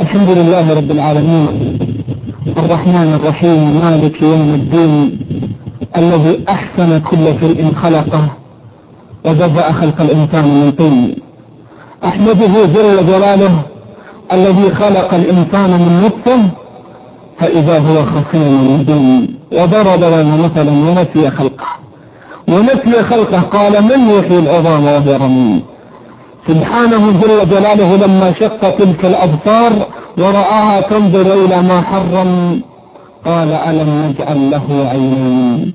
الحمد لله رب العالمين الرحمن الرحيم مالك يوم الدين الذي أحسن كل شيء خلقه وبدأ خلق الإنسان من طين. أحمده جل جلاله الذي خلق الإنسان من نطفة فإذا هو خصيم مبين، وضرب لنا مثلا ونسي خلقه قال من يحيي العظام وهي رميم. سبحانه جل جلاله لما شق تلك الأبصار ورآها تنظر إلى ما حرم قال ألم نجعل له عينين.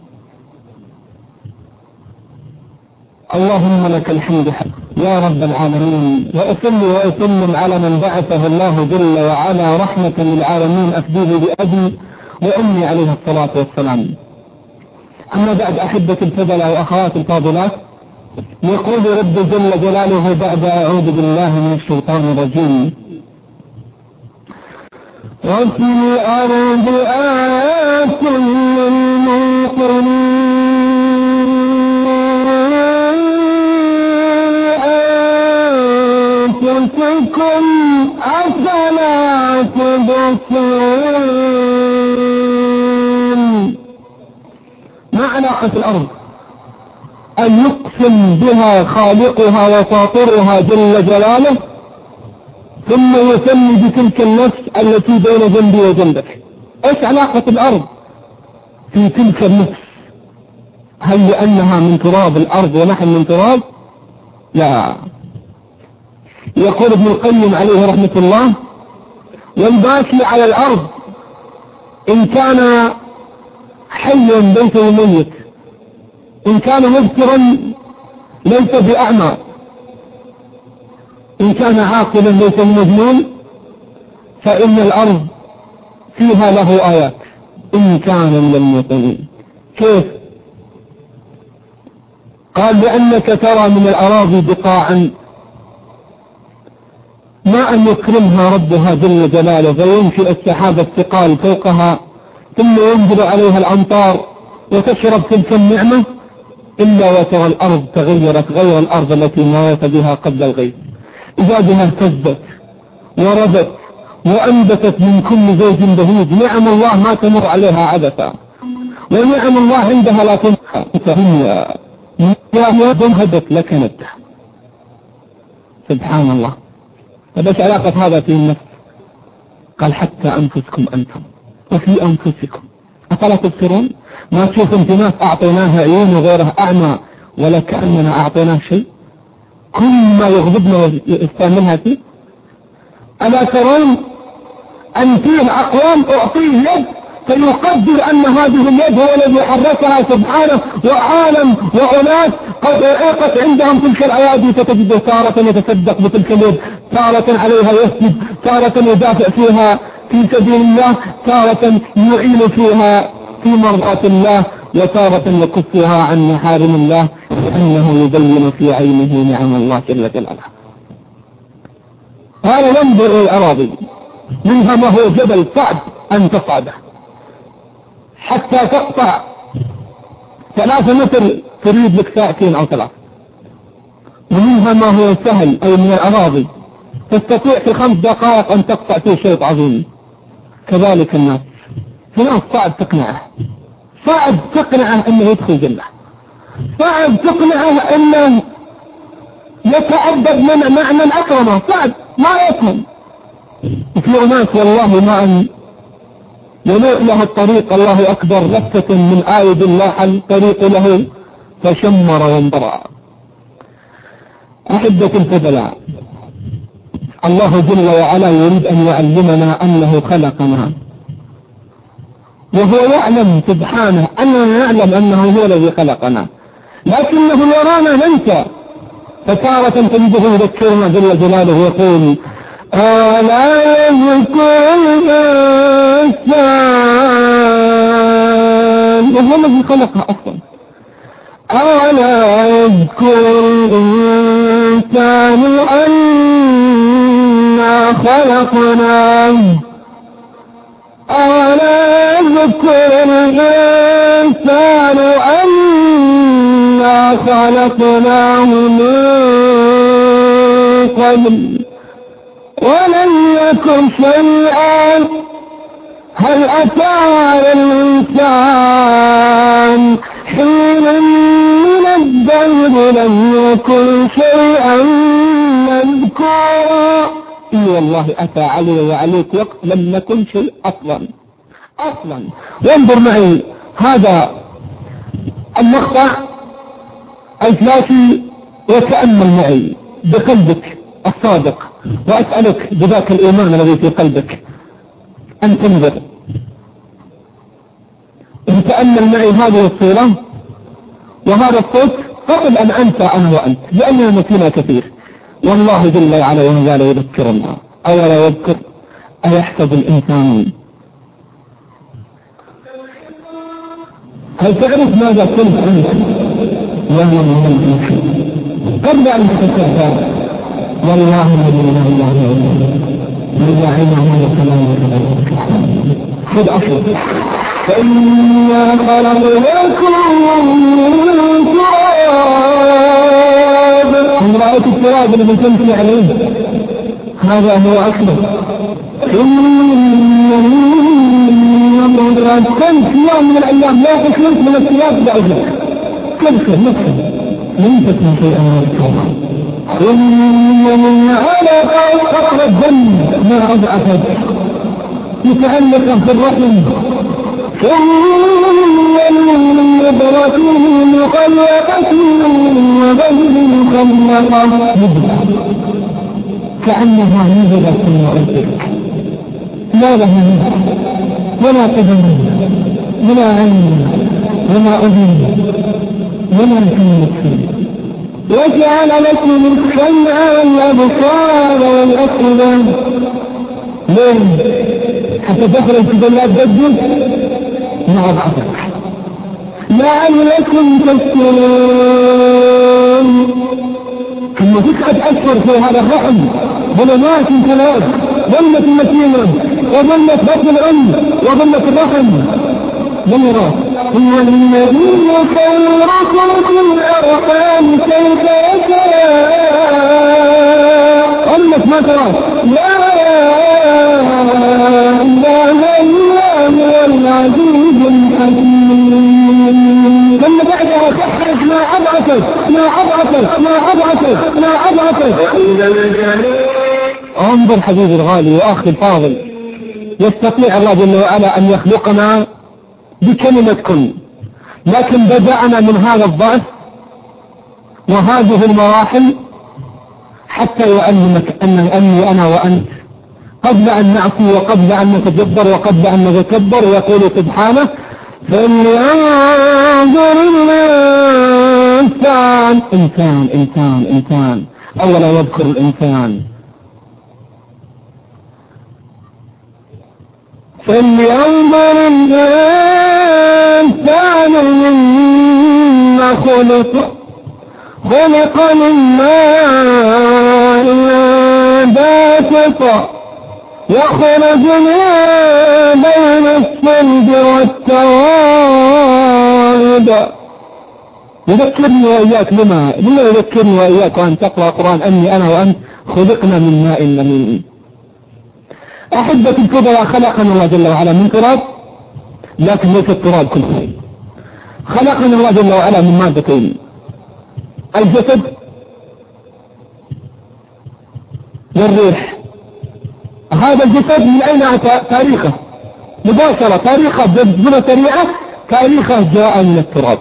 اللهم لك الحمد يا رب العالمين، وأصلي وأسلم على من بعثه الله جل وعلا رحمة للعالمين أفديه بأبي وأمي عليه الصلاة والسلام. أما بعد أحبة الفضل وأخوات الفاضلات، يقول رب جل جلاله بعد أعوذ بالله من الشيطان الرجيم: وفي الأرض آيات للموقنين أنفسكم أفلا تبصرون. ما علاقة الأرض أن يقسم بها خالقها وفاطرها جل جلاله ثم يسمي بتلك النفس التي بين جنبي وجنبك؟ ايش علاقة الأرض في تلك النفس؟ هل لأنها من تراب الأرض ونحن من تراب؟ لا. يقول ابن القيم عليه رحمة الله: والباكي على الأرض إن كان حيا ليس بميت، إن كان مبصرا ليس بأعمى، إن كان عاقلا ليس بمجنون، فإن الأرض فيها له آيات إن كان من الموقنين. كيف؟ قال: لأنك ترى من الأراضي بقاعا ما أن يكرمها ربها جل جلاله فينشئ السحاب الثقال فوقها ثم ينزل عليها الأمطار وتشرب تلك النعمة، إلا وترى الأرض تغيرت غير الأرض التي مات بها قبل الغيث، إذا بها اهتزت وربت وأنبتت من كل زوج بهيج. نعم الله ما تمر عليها عبثا، ونعم الله عندها لا تنسى. يا هدت لك ندى. سبحان الله. فبس علاقة هذا في النفس؟ قال: حتى أنفسكم أنتم وفي أنفسكم أفلا تبصرون. ما تشوف انت ناس أعطيناها عيون وغيرها أعمى ولا كأننا أعطيناه شيء؟ كل ما يغضبنا ويستعملها فيه. ألا ترون أن فيه أقوام أعطيه يد فيقدر أن هذه اليد هو الذي حركها سبحانه، وعالم وأناس قد أعيقت عندهم تلك الأيادي، فتجده تارة يتصدق بتلك اليد، تارة عليها يسجد، تارة يدافع فيها في سبيل الله، تارة يعين فيها في مرضاة الله، وتارة يكفها عن محارم الله لأنه يبين في عينه نعم الله جل جلاله. قال: ينظر إلى الأراضي منها ما هو جبل صعب أن تصعده حتى تقطع 3 متر تريد لك ساعتين أو 3، ومنها ما هو سهل أي من الأراضي تستطيع في 5 دقائق أن تقطع فيه شيء عظيم. كذلك الناس، في ناس صعب تقنعه، صعب تقنعه أنه يدخل جنة، صعب تقنعه أنه يتعبد مع من أكرمه، صعب ما يفهم. وفي ناس والله ما أن يلوح له الطريق الله أكبر لفتة من آيد الله الطريق له فشمر وانبرع. أحبة الفضلاء، الله جل وعلا يريد أن يعلمنا أنه خلقنا، وهو يعلم سبحانه أننا نعلم أنه هو الذي خلقنا، لكنه يرانا ننسى. فتارة تجده يذكرنا جل جلاله يقول: ألا يذكر الإنسان، وهو الذي خلقها أصلا. ألا يذكر الإنسان أنا خلقناه، ألا يذكر الإنسان أنا خلقناه من قبل ولم يكن شيئا هل أتى الإنسان حين من الدهر لم يكن شيئا مذكورا. إي والله أتى علي وعليك وقت لم نكن شيء أصلا. وانظر معي هذا المقطع الثلاثي وتأمل معي بقلبك الصادق، وأسألك بذاك الإيمان الذي في قلبك أن تنظر وتأمل معي هذه الصورة وهذا الصوت قبل أن أنسى أنا وأنت، لأننا نسينا كثير. والله جل وعلا وجل يذكرنا أولا يذكر أيحسب الإنسان. هل تعرف ماذا كنت أنت يا من قبل أن تتكبر؟ والله الذي لا إله إلا هو يجعلنا هذا الكلام خذ أصل فإنا خلقناكم من تراب. إن رأيت التراب الذي تمشي عليه هذا هو أصله. كنت يوم من الأيام لا تكلمت من الثياب بعدك كلفة نفسه لم تكن شيئا مرتوبا. إن على قطر الدم ما أضعفت متعلقا في الرحم ثم النبرة مخلقة وبين مخلقة مبلغ كأنها نزلت من ربك لا له ولا قدم ولا عين ولا أذن ولا كلمة وجعل لكم السمع والأبصار والأفئدة. ليه؟ حتى تخرج في بلاد جدك مع بعضك لعلكم تشكرون. ثم 9 أشهر في هذا الرحم ظلمات 3 ظلمة المتينة وظلمة بطن الأم وظلمة الرحم لم يراه. هو الذي يصوركم في الأرحام كيف يشاء. ظلمة ما تراه لا إله إلا هو العزيز الحكيم. ثم بعدها تحرج ما أضعفت انظر حبيبي الغالي وأخي الفاضل، يستطيع الله جل وعلا أن يخلقنا بكلمة كن، لكن بدأنا من هذا الضعف وهذه المراحل حتى يعلمك أني أنا وأنت قبل أن نعصي وقبل أن نتجبر وقبل أن نتكبر. يقول سبحانه فلينظر الإنسان إنسان أولا يذكر الإنسان فلينظر الإنسان مما خلق من ماء دافق يخرج من بين الصلب والترائب. يذكرني وإياك لما يذكرني وإياك وأن تقرأ قرآن أني أنا وأنت خلقنا من ماء مهين. أحبتي الكبرى خلقنا الله جل وعلا من تراب، لكن ليس التراب كل شيء. خلقنا الله جل وعلا من مادتين، الجسد والروح. هذا الجسد من أين أتى؟ تاريخه مباشرة، تاريخه بجملة سريعة، تاريخه جاء من التراب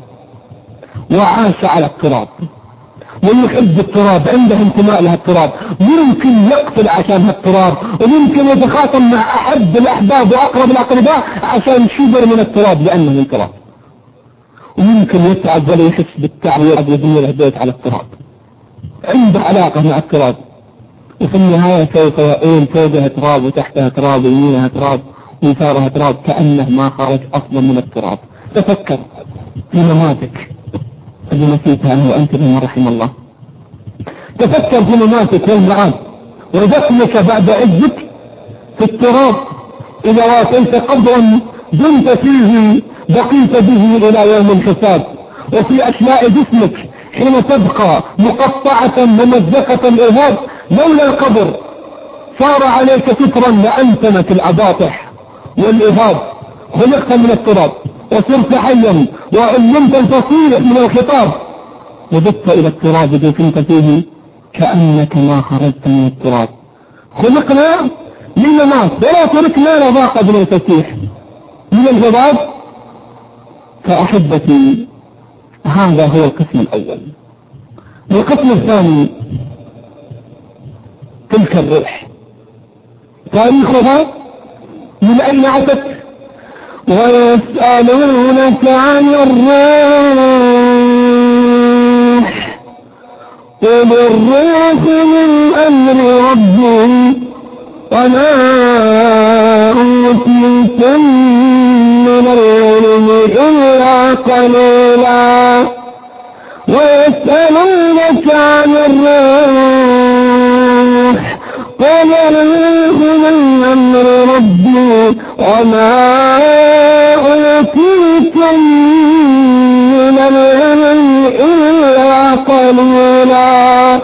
وعاش على التراب ويحب التراب، عنده انتماء لها التراب، ممكن يقتل عشان التراب، وممكن يتخاصم مع أحب الأحباب وأقرب الأقرباء عشان شبر من التراب لأنه من التراب، وممكن يتعب ولا يحس بالتعب ويبني له بيت على التراب، عنده علاقة مع التراب. وفي النهاية سوف يقول فوقها تراب وتحتها تراب ويمينها تراب ويسارها تراب، كأنه ما خرج أصلا من التراب. تفكر في مماتك الذي نسيتها أنا وأنت من رحم الله. تفكر في مماتك والمعاد ودفنك بعد عزك في التراب إذا واتيت قبرا دمت فيه بقيت به إلى يوم الحساب. وفي أشلاء جسمك حين تبقى مقطعة ممزقة الإرهاب لولا القبر صار عليك فكرا لأنتنك الأباطح والإهاب، خلقت من التراب وصرت حيا وعلمت الفصيح من الخطاب، وبت إلى التراب إذا كنت فيه كأنك ما خرجت من التراب. خلقنا للممات ولا تركنا لضاق ابن الفسيح من الغضاب. فأحبتي هذا هو القسم الأول. القسم الثاني تلك الروح، تاريخها من أين أتت؟ ويسألونك عن الروح قل الروح من أمر ربي وما أوتيتم من العلم إلا قليلا. ويسألونك عن الروح قل الروح من أمر ربي وما أوتيتم من العلم إلا قليلا.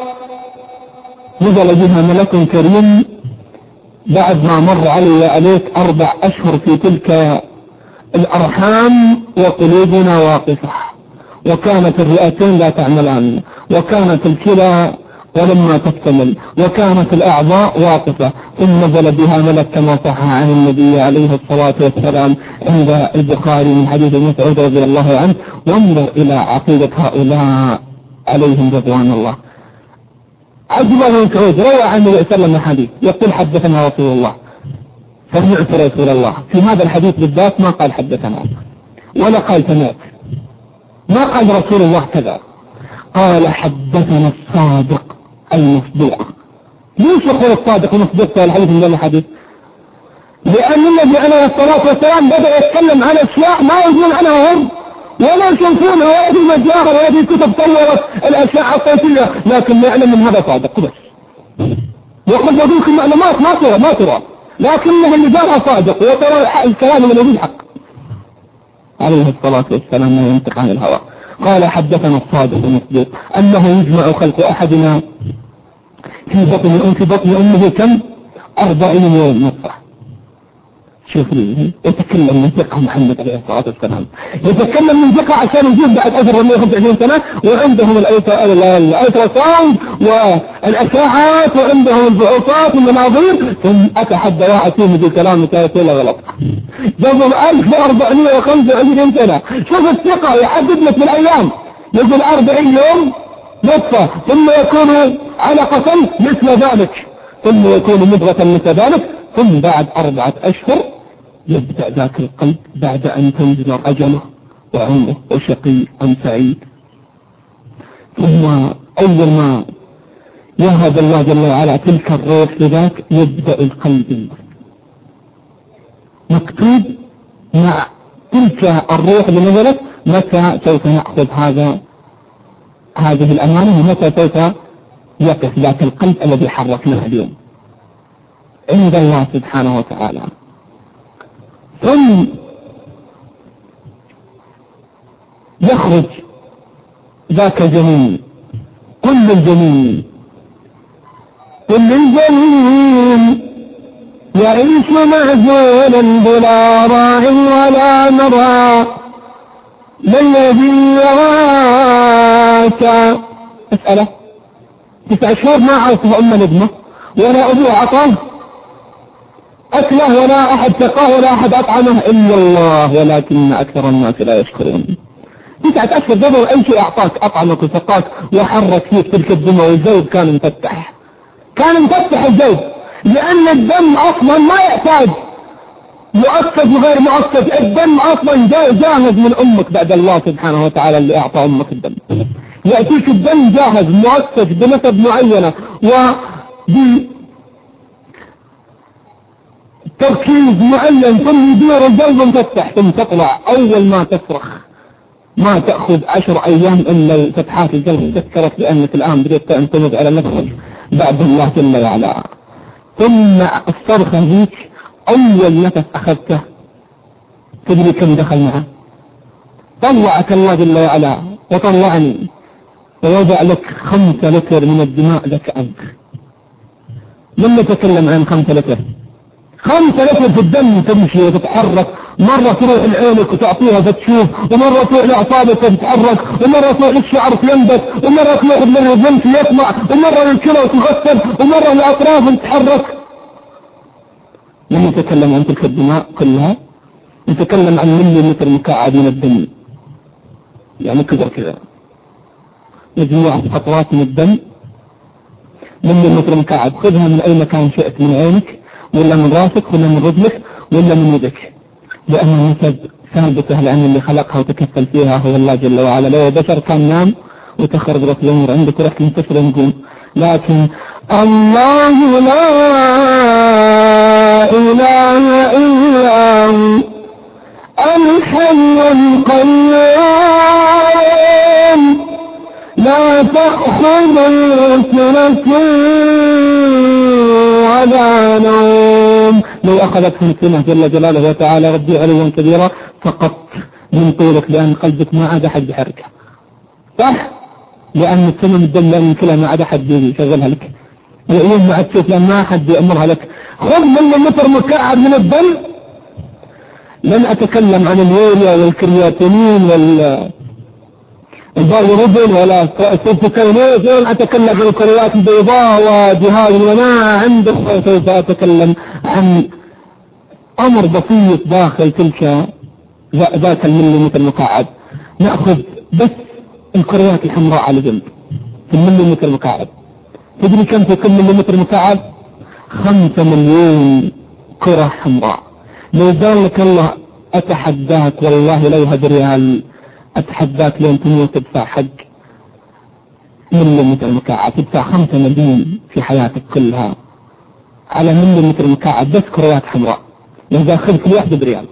نزل بها ملك كريم بعد ما مر عليك 4 أشهر في تلك الأرحام وقلوبنا واقفة، وكانت الرئتين لا تعملان، وكانت الكلى ولما تكتمل، وكانت الأعضاء واقفة. ثم نزل بها ملك كما صح عن النبي عليه الصلاة والسلام عند البخاري من حديث مسعود رضي الله عنه. وانظر إلى عقيدة هؤلاء عليهم رضوان الله. عبد الله بن مسعود روى عن النبي صلى الله عليه وسلم حديث يقول حدثنا رسول الله، سمعت رسول الله. في هذا الحديث بالذات ما قال حدثنا ولا قال سمعت، ما قال رسول الله كذا، قال حدثنا الصادق المصدوق. ليش يقول الصادق المصدوق في الحديث من الحديث؟ لأن النبي عليه الصلاة والسلام بدأ يتكلم عن أشياء ما يقول عنها هم ولا يشوفونها ولا في مجاهر ولا في كتب طورت الأشياء الصوتية، لكن ما يعلم من هذا صادق بس. وقد يقولكم معلومات ما ترى لكنه اللي قالها صادق وترى الكلام الذي الحق. عليه الصلاة والسلام لا ينطق عن الهوى. قال حدثنا الصادق المصدوق أنه يجمع خلق أحدنا في بطن أمه كم 40 يوم نطفة. شوف يتكلم من ثقة محمد عليه الصلاة والسلام، يتكلم من ثقة عشان يجيب بعد 125 سنة، وعندهم الألتراساوند والأشعاعات وعندهم الفحوصات والمناظير، ثم أتحدى واحد فيهم بالكلام كافي لا غلط. قبل 1425 سنة شوف الثقة يحدد لك بالأيام، يقول 40 يوم نطفة ثم يكون علقة مثل ذلك ثم يكون مضغة مثل ذلك، ثم بعد 4 أشهر يبدأ ذاك القلب بعد أن تنزل أجله وعمره وشقي أم سعيد. ثم أول ما يهب الله جل وعلا تلك الروح لذاك يبدأ القلب مكتوب مع تلك الروح اللي نزلت متى سوف نأخذ هذه الأمانة ومتى سوف يقف ذاك القلب الذي حركناه اليوم عند الله سبحانه وتعالى. ثم يخرج ذاك الجنين، كل الجنين يعيش معزولا بلا راع ولا مرى، الذي يراك اسأله 9 شهور ما عرفه أم الابنة ولا أبوه عطاه أكله ولا أحد سقاه ولا أحد أطعمه إلا الله، ولكن أكثر الناس لا يشكرون. 9 أشهر قبل أي شيء أعطاك أطعمك وسقاك وحرك فيك تلك الدمى، والجوب كان مفتح الجوب، لأن الدم أصلا ما يحتاج مؤكد وغير مؤكد، الدم أصلا جاهز من أمك بعد الله سبحانه وتعالى اللي أعطى أمك الدم، يأتيك الدم جاهز مؤكد بنسب معينة تركيز معين، ثم يدير الجلد مفتح، ثم تطلع. أول ما تصرخ ما تأخذ 10 أيام إلا فتحات الجلد تذكرت بأنك الآن بدأت تنتمد على نفسك بعد الله جل وعلا. ثم الصرخة ذيك أول نفس أخذته تدري كم دخل معه؟ طلعك الله جل وعلا وطلعني ووضع لك 5 لتر من الدماء لك أنت، من نتكلم عن 5 لتر؟ 5 لتر في الدم تمشي وتتحرك، مرة تروح لعينك وتعطيها فتشوف، ومرة تروح لأعصابك وتتحرك، ومرة تروح للشعر ينبت، ومرة تروح للرمش يطلع، ومرة للكلى وتغسل، ومرة للأطراف وتتحرك. من نتكلم عن تلك الدماء كلها؟ نتكلم عن مليمتر مكعب من الدم، يعني كذا مجموعة قطرات من الدم مليمتر مكعب. خذها من أي مكان شئت، من عينك ولا من راسك ولا من رجلك ولا من يدك، لأن النسب ثابتة، لأن اللي خلقها وتكفل فيها هو الله جل وعلا. لو بشر كان نام وتخرج لك الأمور عندك ورحت منتشر نقول، لكن الله لا إله إلا هو الحي القيوم لا تأخذه سنة ولا نوم. لو أخذتهم سنة جل جلاله وتعالى ربي علوا كبيرا فقط من طولك، لأن قلبك ما عاد أحد بحركة، صح؟ لأن السنة من الدم لأن كلها ما عاد أحد يشغلها لك، العيون ما عاد تشوف لأن ما أحد يأمرها لك. خذ مليمتر مكعب من الدم. لن أتكلم عن اليوريا والكرياتينين البايروبين ولا السيتوكاينيز، لن أتكلم عن الكريات البيضاء وجهاز المناعة عندك، سوف أتكلم عن أمر بسيط داخل تلك ذاك المليمتر المكعب. نأخذ بس الكريات الحمراء على جنب في المليمتر المكعب. تدري كم في كل مليمتر مكعب؟ 5 مليون كرة حمراء. لو قال لك الله أتحداك والله لو هد ريال أتحداك لين تموت تدفع حق مليمتر مكعب، تدفع 5 مليون في حياتك كلها على مليمتر مكعب بس كريات حمراء. لو داخل كل واحدة بريال.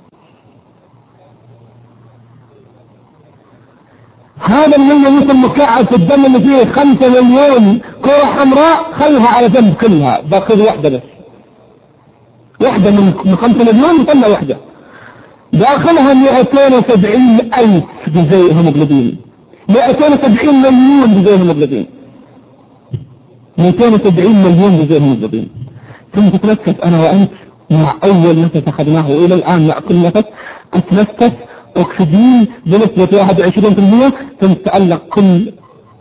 هذا المليمتر مكعب في الدم اللي فيه 5 مليون كرة حمراء خلها على جنب كلها، باخذ واحدة بس، واحدة من 5 مليون طلع واحدة داخلها 270 ألف جزيء هيموجلوبين، 270 مليون جزيء هيموجلوبين، 270 مليون جزيء هيموجلوبين. ثم تتنفس أنا وأنت مع أول نفس أخذناه وإلى الآن مع كل نفس أتنفس أكسجين بنسبة 21%. ثم تتعلق كل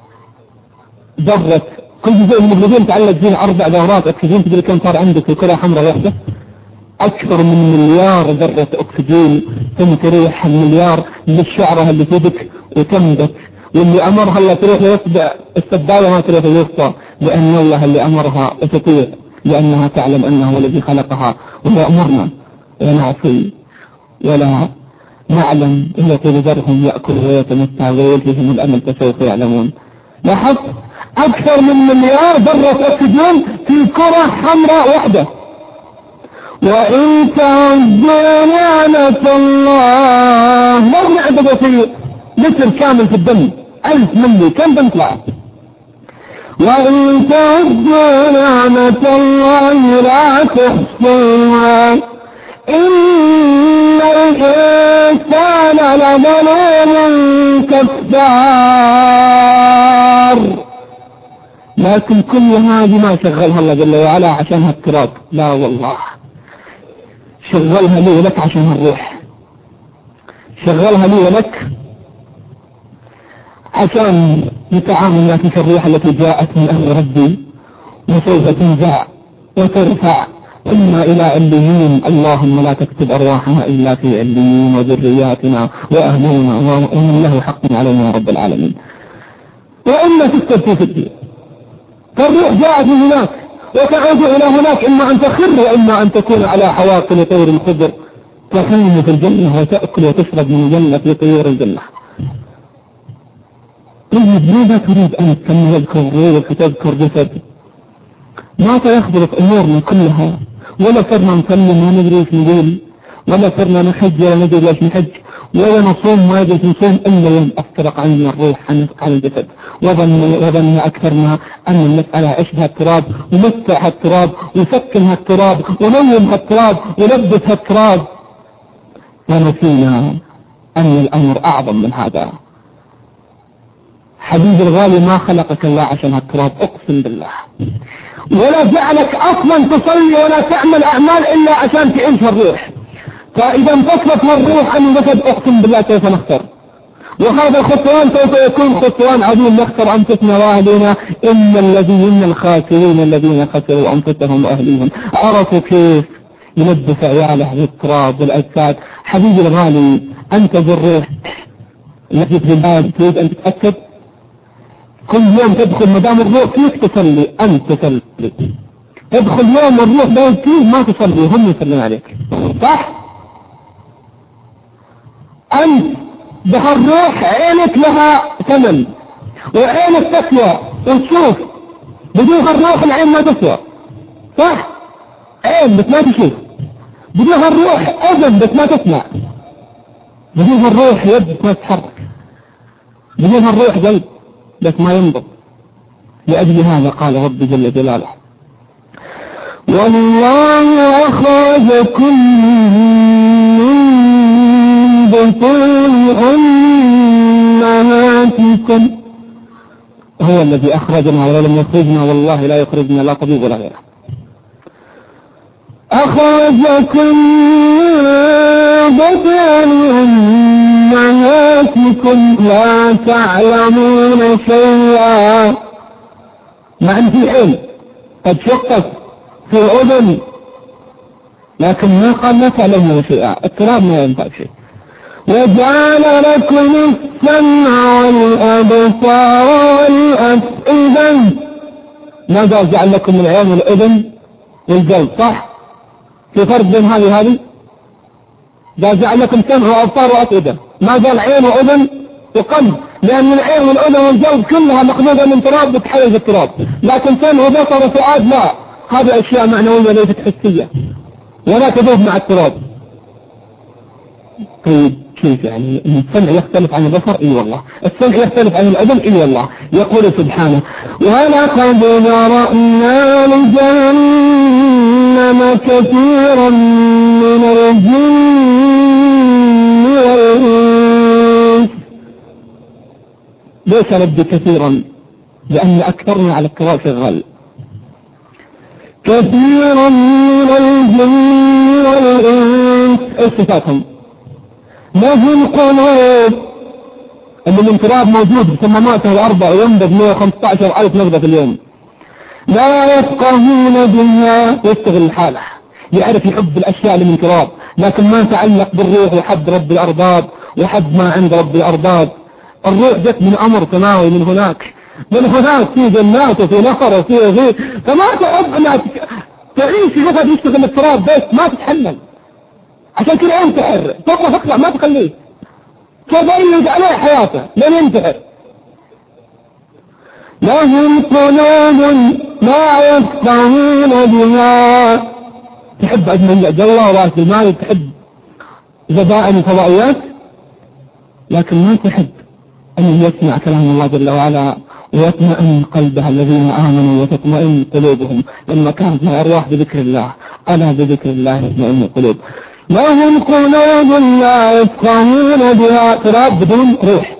ذرة، كل جزيء هيموجلوبين تعلق فيه 4 دورات أكسجين. تدري كم صار عندك في كرة حمراء واحدة؟ أكثر من مليار ذرة أكسجين. ثم تريح المليار للشعرة اللي في يدك وتنبت، واللي أمرها اللي تروح يصبع السباية ما تروح يصبع، لأن الله اللي أمرها تطيع، لأنها تعلم أنه هو الذي خلقها. ولا أمرنا لا نعصي ولا نعلم إلا طول ذرهم يأكل ويتمتع ويلههم الأمل فسوف يعلمون. لاحظ أكثر من مليار ذرة أكسجين في كرة حمراء واحدة. وإن تعدوا نعمة الله، ما نعبد في لتر كامل في الدم 1000 ملي كم بنطلع؟ وإن تعدوا نعمة الله لا تحصوها إن الإنسان لظلوم كفار. لكن كل هذه ما شغلها الله جل وعلا عشانها التراب، لا والله، شغلها لي ولك عشان الروح، شغلها لي ولك عشان نتعامل في الروح التي جاءت من أمر ربي وسوف تنزع وترفع إما إلى عليين. اللهم لا تكتب أرواحنا إلا في عليين وذرياتنا وأهلنا وإن له حق علينا يا رب العالمين. وإما تكتب في الدين، فالروح جاءت من هناك وتعود إلى هناك، إما أن تخر وإما أن تكون على حواصل طير الخضر تحوم في الجنة وتأكل وتشرب من الجنة في طيور الجنة. ماذا تريد أن تذكر جسد ما سيخبرك أمورنا كلها، ولا صرنا نسلم ما ندري ايش نقول، ولا صرنا نحج ولا ندري ايش نحج، ولا نصوم ما ندري نصوم إلا يوم أفترق عنا الروح عن الجسد. وظن أكثرنا أن المسألة عشها التراب ومسعها التراب وسكنها التراب ونومها التراب ولبسها التراب، ونسينا أن الأمر أعظم من هذا. حبيبي الغالي ما خلقك الله عشان التراب، أقسم بالله. ولا جعلك أصلا تصلي ولا تعمل أعمال إلا عشان تعيش الروح. فإذا انفصلت الروح عن الجسد أقسم بالله كيف نخسر، وهذا الخسران سوف يكون خسران عظيم، نخسر أنفسنا وأهلنا. إن الخاسرين الذين خسروا أنفسهم وأهليهم. عرفوا كيف يلبس عياله بالتراب والأجساد. حبيبي الغالي، أنت بالروح التي في الباب تريد أن تتأكد كل يوم تدخل مدام الروح فيك تصلي، أنت تصلي. تدخل يوم الروح بيت فيه ما تصلي، هم يسلم عليك، صح؟ أنت بهالروح عينك لها ثمن، وعينك تسوى وتشوف. بدون هالروح العين ما تسوى، صح؟ عين بس ما تشوف. بدون هالروح أذن بس ما تسمع. بدون هالروح يد بس ما تتحرك. بدون هالروح قلب بس ما ينبض. لأجل هذا قال رب جل جلاله: والله أخرجكم من بطون أمهاتكم. هو الذي أخرجنا ولم يخرجنا، والله لا يخرجنا لا طبيب ولا غيره. أخرجكم من بطون أمهاتكم لا تعلمون شيئا. مع أن في عين قد شقت في أذن، لكن ما قال لا تعلمون شيئا. التراب ما ينفع شيء. وجعل لكم السمع والأبصار والأفئدة. ماذا جعل لكم العين والأذن والقلب؟ صح؟ في فرق بين هذه جعل لكم سمع وأبصار وأفئدة. ما قال عين وأذن وقلب، لأن العين والأذن والقلب كلها مخلوقة من تراب بتحيز التراب، لكن سمع وبصر وفؤاد لا، هذه أشياء معنوية ليست حسية ولا تذوب مع التراب. طيب كيف يعني السمع يختلف عن البصر؟ اي والله. السمع يختلف عن الأذن؟ اي والله. يقول سبحانه: ولقد ذرأنا لجهنم كثيرا من الجن والإنس. ليس ربي كثيرا؟ لأن أكثرنا على التراب شغال. كثيرا من الجن والإنس. ايش صفاتهم؟ لهم قلوب، اللي من تراب موجود بصماماته الأربع وينبض 115,000 نبضة في اليوم. لا يفقهون بها. يستغل الحالة، يعرف يحب الأشياء اللي من تراب، لكن ما تعلق بالروح وحب رب الأرباب وحب ما عند رب الأرباب. الروح جت من أمر سماوي من هناك في جنات وفي نهر وفي غير، فما تحب أنها تعيش في جسد يشتغل التراب بس ما تتحمل. عشان كده ينتحر، تطلع ما تخليه، تضيق عليه حياته لن ينتحر. لهم قلوب لا يفقهون بها. تحب أجمل الله ورأس المال، تحب زبائن الفضائيات، لكن ما تحب أن يسمع كلام الله جل وعلا ويطمئن قلبها الذين آمنوا وتطمئن قلوبهم لما كانت الأرواح بذكر الله. ألا بذكر الله يطمئن القلوب. لهم قلوب لا يفقهون بها، تراب بدون روح.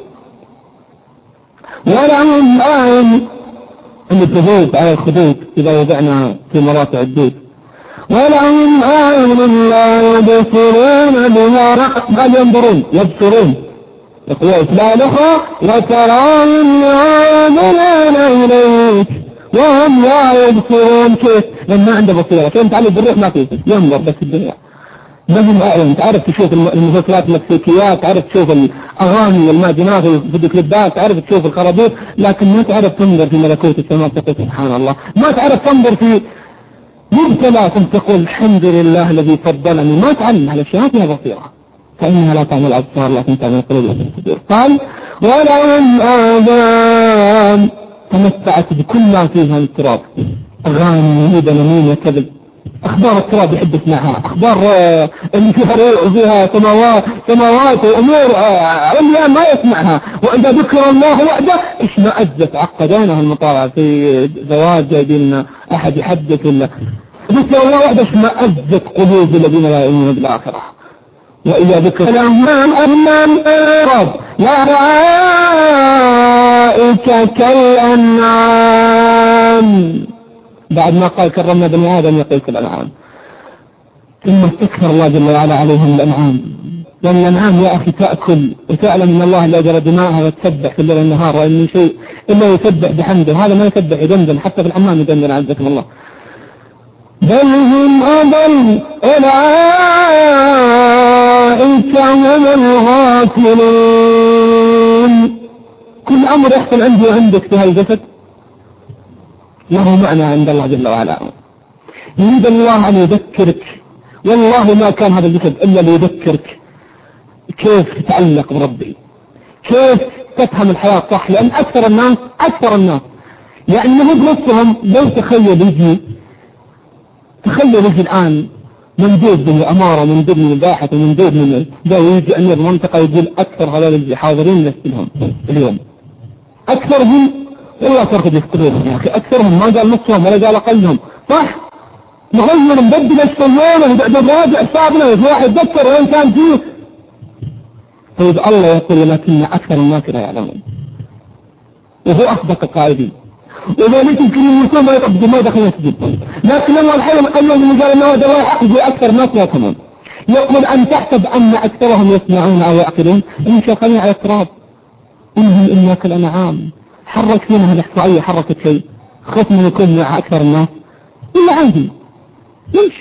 ولهم أعين اللي تذوب على الخدود إذا وضعنا في مراتع الدود. ولهم أعين لا يبصرون بها، بل ينظرون يبصرون. يقول لا لخا وتراهم ينظرون إليك وهم لا يبصرون. كيف؟ لما عنده بصيرة. كيف تعلم بالروح؟ ما فيه، ينظر بس الدنيا. لهم أعين، تعرف تشوف المسلسلات المكسيكيات، تعرف تشوف الأغاني الماجنات في كليبات، تعرف تشوف الخرابيط، لكن ما تعرف تنظر في ملكوت السماء. سبحان الله. ما تعرف تنظر في مبتلى تقول الحمد لله الذي فضلني. ما تعلم على الأشياء فيها بصيرة، فإنها لا تعمل الأبصار لكن تعمل القلوب والصدور. قال ولهم آذان تمتعت بكل ما فيها من التراب، أغاني ودنانين وكذب. أخبار التراب يحب يسمعها، أخبار اللي فيها روح وفيها سماوات وأمور عليا ما يسمعها. وإذا ذكر الله وحده اشمأزت عقدانها المطالعة في زواج جايبين أحد يحدث ولا ذكر الله وحده اشمأزت قلوب الذين لا يؤمنون بالآخرة. وإذا ذكر الأمام الرب لا رأيك كالأنعام. بعد ما قال كرمنا بني آدم يقول الأنعام، ثم استكثر الله جل وعلا عليهم الأنعام. لأن الأنعام يا أخي تأكل وتعلم أن الله لا جرى دماءها وتسبح في الليل والنهار، وإن من شيء إلا يسبح بحمده، هذا ما يسبح يدندن، حتى في الحمام يدندن عزكم الله. بل هم أضل أولئك هم الغافلون. كل أمر يحصل عندي وعندك في هذا الجسد له معنى عند الله جل وعلا. يريد الله أن يذكرك، والله ما كان هذا الجسد إلا ليذكرك كيف تتعلق بربي، كيف تفهم الحياة صح. لأن أكثر الناس يعني هم نفسهم لو تخيل يجي الآن مندوب من الأمارة، مندوب من الباحث، ومندوب من يجي أمير المنطقة يقول أكثر هذول اللي حاضرين نفسهم اليوم أكثرهم والله تركض يفترون يا أخي. أكثرهم ما قال نصهم ولا قال أقلهم، صح؟ نغير نبدل السيارة ونراجع حسابنا، في واحد يتذكر وين كان فيه. طيب الله يقول لكن أكثر الناس لا يعلمون، وهو أصدق القائدين، وذلك يمكن المسلم ما يقبض ما يدخل يسجد. لكن لما الحين قال من قال انه هذا حق اكثر الناس لا يفهمون. يقول ان تحسب ان اكثرهم يسمعون او يعقلون، ان شغالين على التراب. انهم الا كالانعام. حرك فينا الاحصائيه حركت شيء، خف من يكون مع اكثر الناس الا عندي ليش؟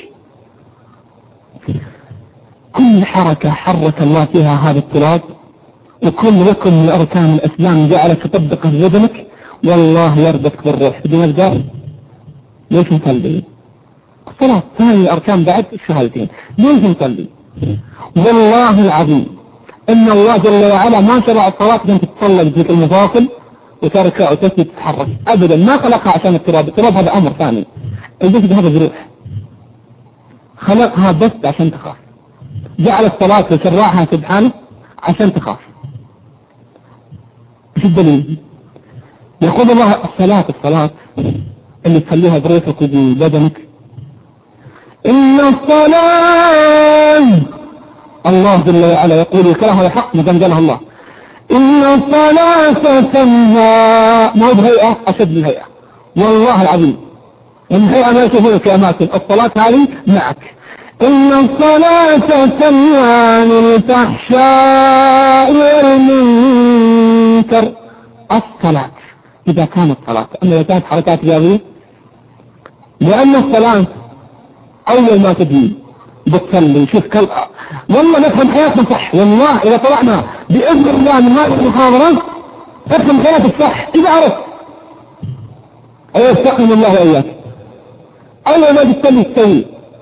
كل حركه حرك الله فيها هذا التراب، وكل ركن من اركان الاسلام جعلك تطبقه في بدنك، والله يربطك بالروح بدون الدار. ليش نصلي؟ الصلاة ثاني الأركان بعد الشهادتين. ليش نصلي؟ والله العظيم إن الله جل وعلا ما شرع الصلاة أن تتصلى بذلك المفاصل وتركع وتسجد تتحرك أبدا، ما خلقها عشان التراب هذا أمر ثاني. الجسد هذا جروح، خلقها بس عشان تخاف. جعل الصلاة وشرعها سبحانه عشان تخاف. ايش الدليل؟ يقول الله الصلاة اللي تخليها بروحك وبدنك، إن الصلاة الله جل وعلا يقول الكلام هذا حق مدام قالها الله، إن الصلاة تنهى، ما هو بهيئة أشد من الهيئة والله العظيم، الهيئة ما يشوفونك في أماكن، الصلاة هذه معك. إن الصلاة تنهى عن الفحشاء والمنكر. الصلاة إذا كانت صلاة، أما إذا كانت حركات رياضية، لأن الصلاة أول ما تجي بتصلي شوف والله نفهم حياتنا صح. والله إذا طلعنا بإذن الله من هذه المحاضرة نفهم حياتك صح إذا عرفت. يستقيم الله وإياك. أول ما تصلي تسوي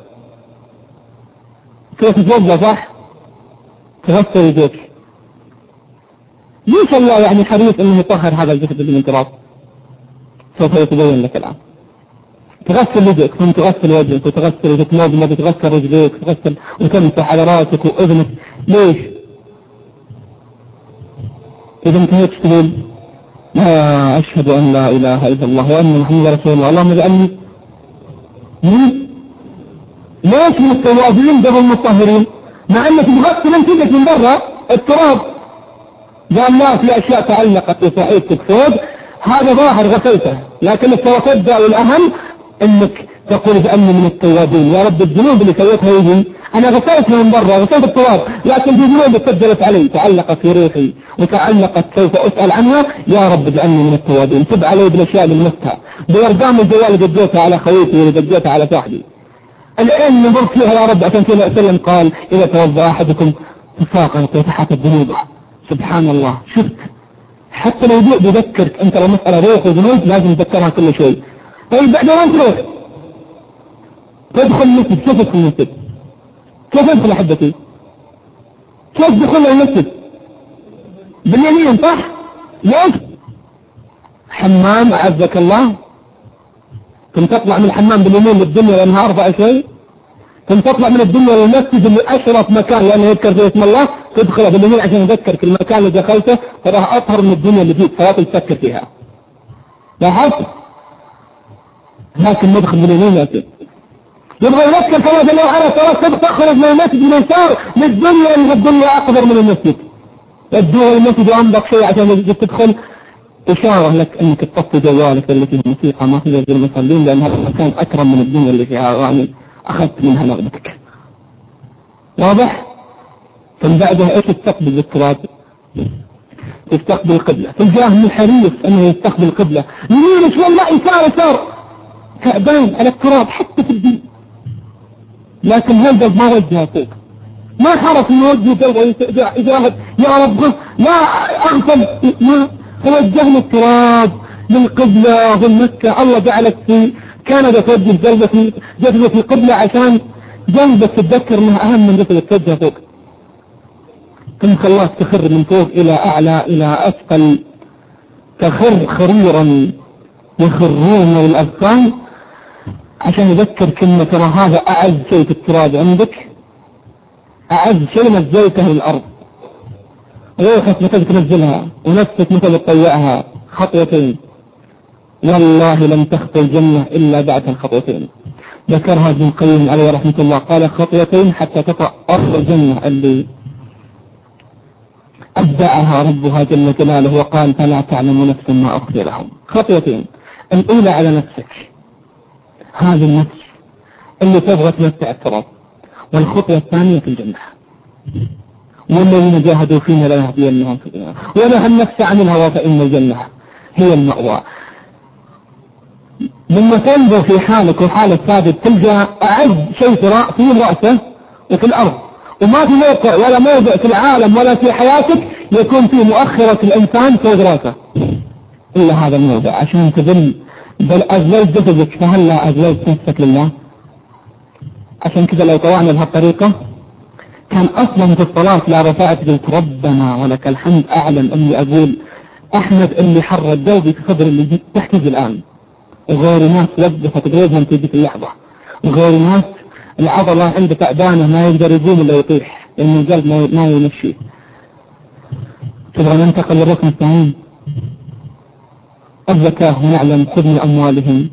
كيف تتوضأ صح؟ تغسل يديك. ليش الله يعني حريص انه يطهر هذا الجسد من التراب؟ سوف يتبين لك الآن. تغسل يدك ثم تغسل وجهك وتغسل وتتمضمض وتغسل رجليك وتغسل وتمسح على راسك وأذنك. ليش؟ إذا انتهيت تقول لا أشهد أن لا إله إلا الله وأن محمد رسول الله، اللهم اجعلني ليش من التوابين قبل المطهرين؟ مع أنك تغسل انت يدك من برا التراب. قال لا في أشياء تعلقت بصحيحتك فوق، هذا ظاهر غسلته، لكن التوابين والأهم أنك تقول بأني من التوابين. يا رب الذنوب اللي سويتها يجي أنا غسلتها من برا، غسلت التراب، لكن في ذنوب سجلت علي تعلقت في ريحي وتعلقت سوف أسأل عنها. يا رب اجعلني من التوابين، تب علي بالأشياء اللي لمستها، بأرقام الجوال اللي دجيتها على خويتي واللي دجيتها على صاحبي. الآن نظر فيها يا رب. عشان كذا أسلم قال إذا توضأ أحدكم تساقط وتحت الذنوب. سبحان الله. شفت حتى لو بيذكرك أنت لو مسألة روح وذنوب لازم تذكرها كل شيء. طيب بعد ما تروح تدخل المسجد، كيف تدخل المسجد؟ كيف تدخل أحبتي؟ كيف تدخل المسجد؟ باليمين صح؟ ليش؟ حمام أعزك الله، ثم تطلع من الحمام باليمين للدنيا لأنها أربع شوي، ثم تطلع من الدنيا للمسجد اللي أشرف مكان لأنه يذكر فيه اسم الله، تدخل باليمين عشان يذكرك المكان اللي دخلته، فراح أطهر من الدنيا اللي فيك فلا تفكر فيها. لاحظت؟ لكن ندخل باليمين لكن يبغى يذكر كما جل وعلا ترى تخرج من المسجد اليسار للدنيا، ان الدنيا اكبر من المسجد. الدنيا المسجد انضف شيء عشان تدخل إشارة لك أنك تطفي جوالك اللي فيه موسيقى ما في غير المصلين، لأن هذا المكان أكرم من الدنيا اللي فيها أغاني أخذت منها نغمتك. واضح؟ ثم بعدها إيش تستقبل بالتراب؟ تستقبل القبلة. تلقاه من حريص أنه يستقبل القبلة، يمينك والله يسار تعبان على التراب حتى في الدين، لكن هذا ما وجهه فوق، ما حرص انه يوجه قلبه يجاهد يا رب لا اغفل، ما توجه التراب للقبلة والمكة. الله جعلك في كندا توجه قلبك جذبة في القبلة عشان قلبك تتذكر انها اهم من جسدك توجه فوق. ثم خلاك تخر من فوق الى اعلى الى اسفل، تخر خريرا يخرون الاذقان عشان يذكر كلمة ترى هذا اعز شيء في التراب عندك، أعز شيء نزلته للأرض، روحك مثل تنزلها ونفسك مثل تطيعها خطوتين، والله لم تخطو الجنة إلا بعد الخطوتين. ذكرها ابن القيم عليه رحمة الله، قال خطوتين حتى تطأ أرض الجنة اللي أبدعها ربها جل جلاله، وقال فلا تعلم نفس ما أخفي لهم. خطوتين، الأولى على نفسك، هذه النفس اللي تبغى تمتع التراب، والخطوة الثانية في الجنة، والذين جاهدوا فينا لنهدينهم سبلنا ونهى النفس عن الهوى فإن الجنة هي المأوى. لما تنظر في حالك وحال الثابت تلقى أعز شيء في رأسه وفي الأرض، وما في موقع ولا موضع في العالم ولا في حياتك يكون فيه مؤخرة الإنسان فوق رأسه إلا هذا الموضع، عشان تذل بل أذلت جسدك فهلا أذلت نفسك لله. عشان كذا لو طوعنا بهالطريقة كان أصلا في الصلاة لا رفعت قلت ربنا ولك الحمد، أعلم أني أقول أحمد اللي حرك قلبي في صدر اللي تحتاج الآن، وغير ناس وقفت قلوبهم في ذيك اللحظة، وغير ناس العضلة عنده تعبانة ما يقدر يقوم إلا يطيح لأن القلب ما يمشي. تبغى ننتقل للركن الثاني، الزكاة، ونعلم خذ من أموالهم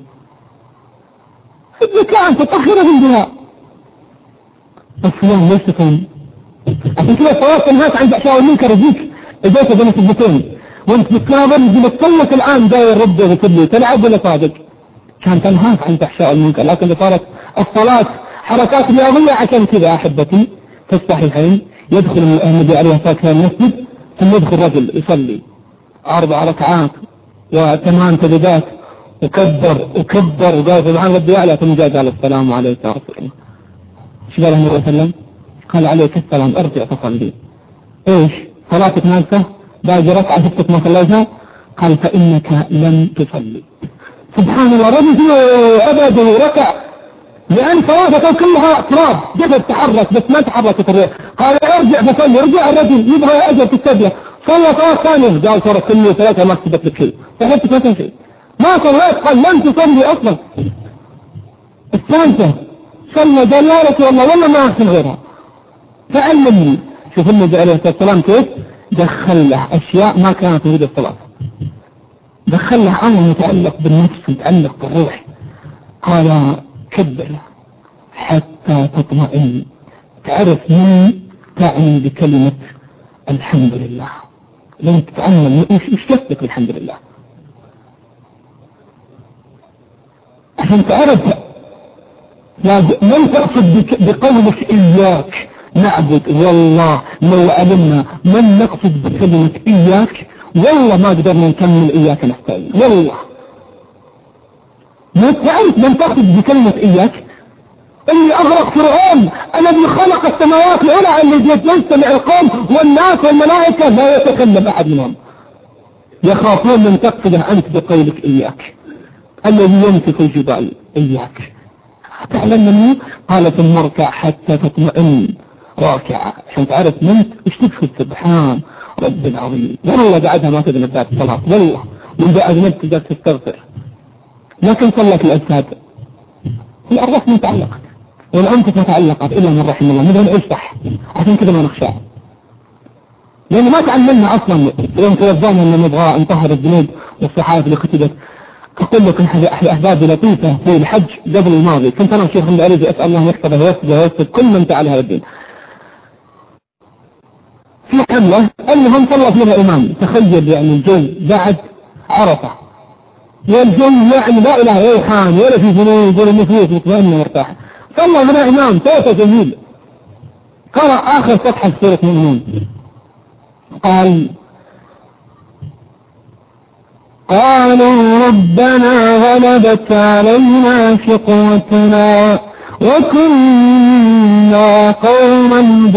الزكاة أن تطهرهم بها. الصيام ليس صوم، عشان كذا صلاة الناس عند أشياء المنكر يجيك إجازة بين الزكاتين وانت بتكابر يجي لك الآن داير ربه وكله تلعب ولا صادق، كان تنهاك عن أشياء المنكر. لكن صارت الصلاة حركات رياضية، عشان كذا أحبتي تفتح الحين يدخل النبي عليه الصلاة والسلام المسجد، ثم يدخل رجل يصلي 4 ركعات و8 سجدات وكبر وقال سبحان ربي أعلى، ثم جاء قال السلام عليك يا رسول الله. ايش قال النبي صلى الله عليه وسلم؟ قال عليك السلام ارجع فصلي. ايش صلاتك ناقصة؟ باقي ركعة ستة ما صليتها؟ قال فإنك لم تصلي. سبحان الله، رجل أبدا ركع لأن صلاتك كلها تراب، جسد تحرك بس ما تحركت الروح. قال ارجع فصلي، رجع الرجل يبغى أجر في السجدة، صلى صلاة ثانية قال صارت كلمة ثلاثة ما كتبت لك شيء، فحبت مثلا شيء ما صليت، قال لم تصلي أصلا. الثالثة صلى قال يا رسول الله والله ما أحسن غيرها فعلمني. شوف النبي عليه الصلاة والسلام كيف دخل له أشياء ما كانت تريد الصلاة، دخل له أمر متعلق بالنفس متعلق بالروح. قال كبر حتى تطمئن، تعرف من تعني بكلمة الحمد لله، لن تتأمل إيش لك الحمد لله عشان تعرف. لن تقصد بقولك إياك نعبد، والله لو علمنا من نقصد بكلمة إياك والله ما قدرنا نكمل إياك نحتاج، والله ما تعرف من تقصد بكلمة إياك. اللي أغرق فرعون الذي خلق السماوات العلى الذي يستمع القوم والناس والملائكة لا يتكلم أحد منهم، يخافون من تقصده أنت بقولك إياك. الذي ينفخ الجبال إياك تعلم منه. قال ثم اركع حتى تطمئن راكعة عشان تعرف منك ايش تقصد. سبحان رب العظيم، والله بعدها ما تذنب ذات الصلاة، والله من بعد ما تقدر تستغفر. لكن صلت الأجساد الأرواح ما تعلقت والأنفس ما تعلقت إلا من رحم الله، نبغى نعيش صح عشان كذا ما نخشى، لأن ما تعلمنا أصلا. يوم توظفنا أن نبغى نطهر الذنوب والصحائف اللي كتبت. أقول لكم أحباب لطيفة في الحج قبل الماضي، كنت أنا وشيخ محمد علي أسأل الله يحفظه ويوفق كل من تعالى هذا الدين. في حملة أنهم صلت لها إمام، تخيل يعني الجو بعد عرفة والجن يعني لا إله ريحان ولا في جنود ولا نفوس مطمئنة مرتاحة. صلى من إمام صوته جميل، قرأ آخر صفحة سورة المؤمنون، قالوا ربنا غلبت علينا شقوتنا وكنا قوما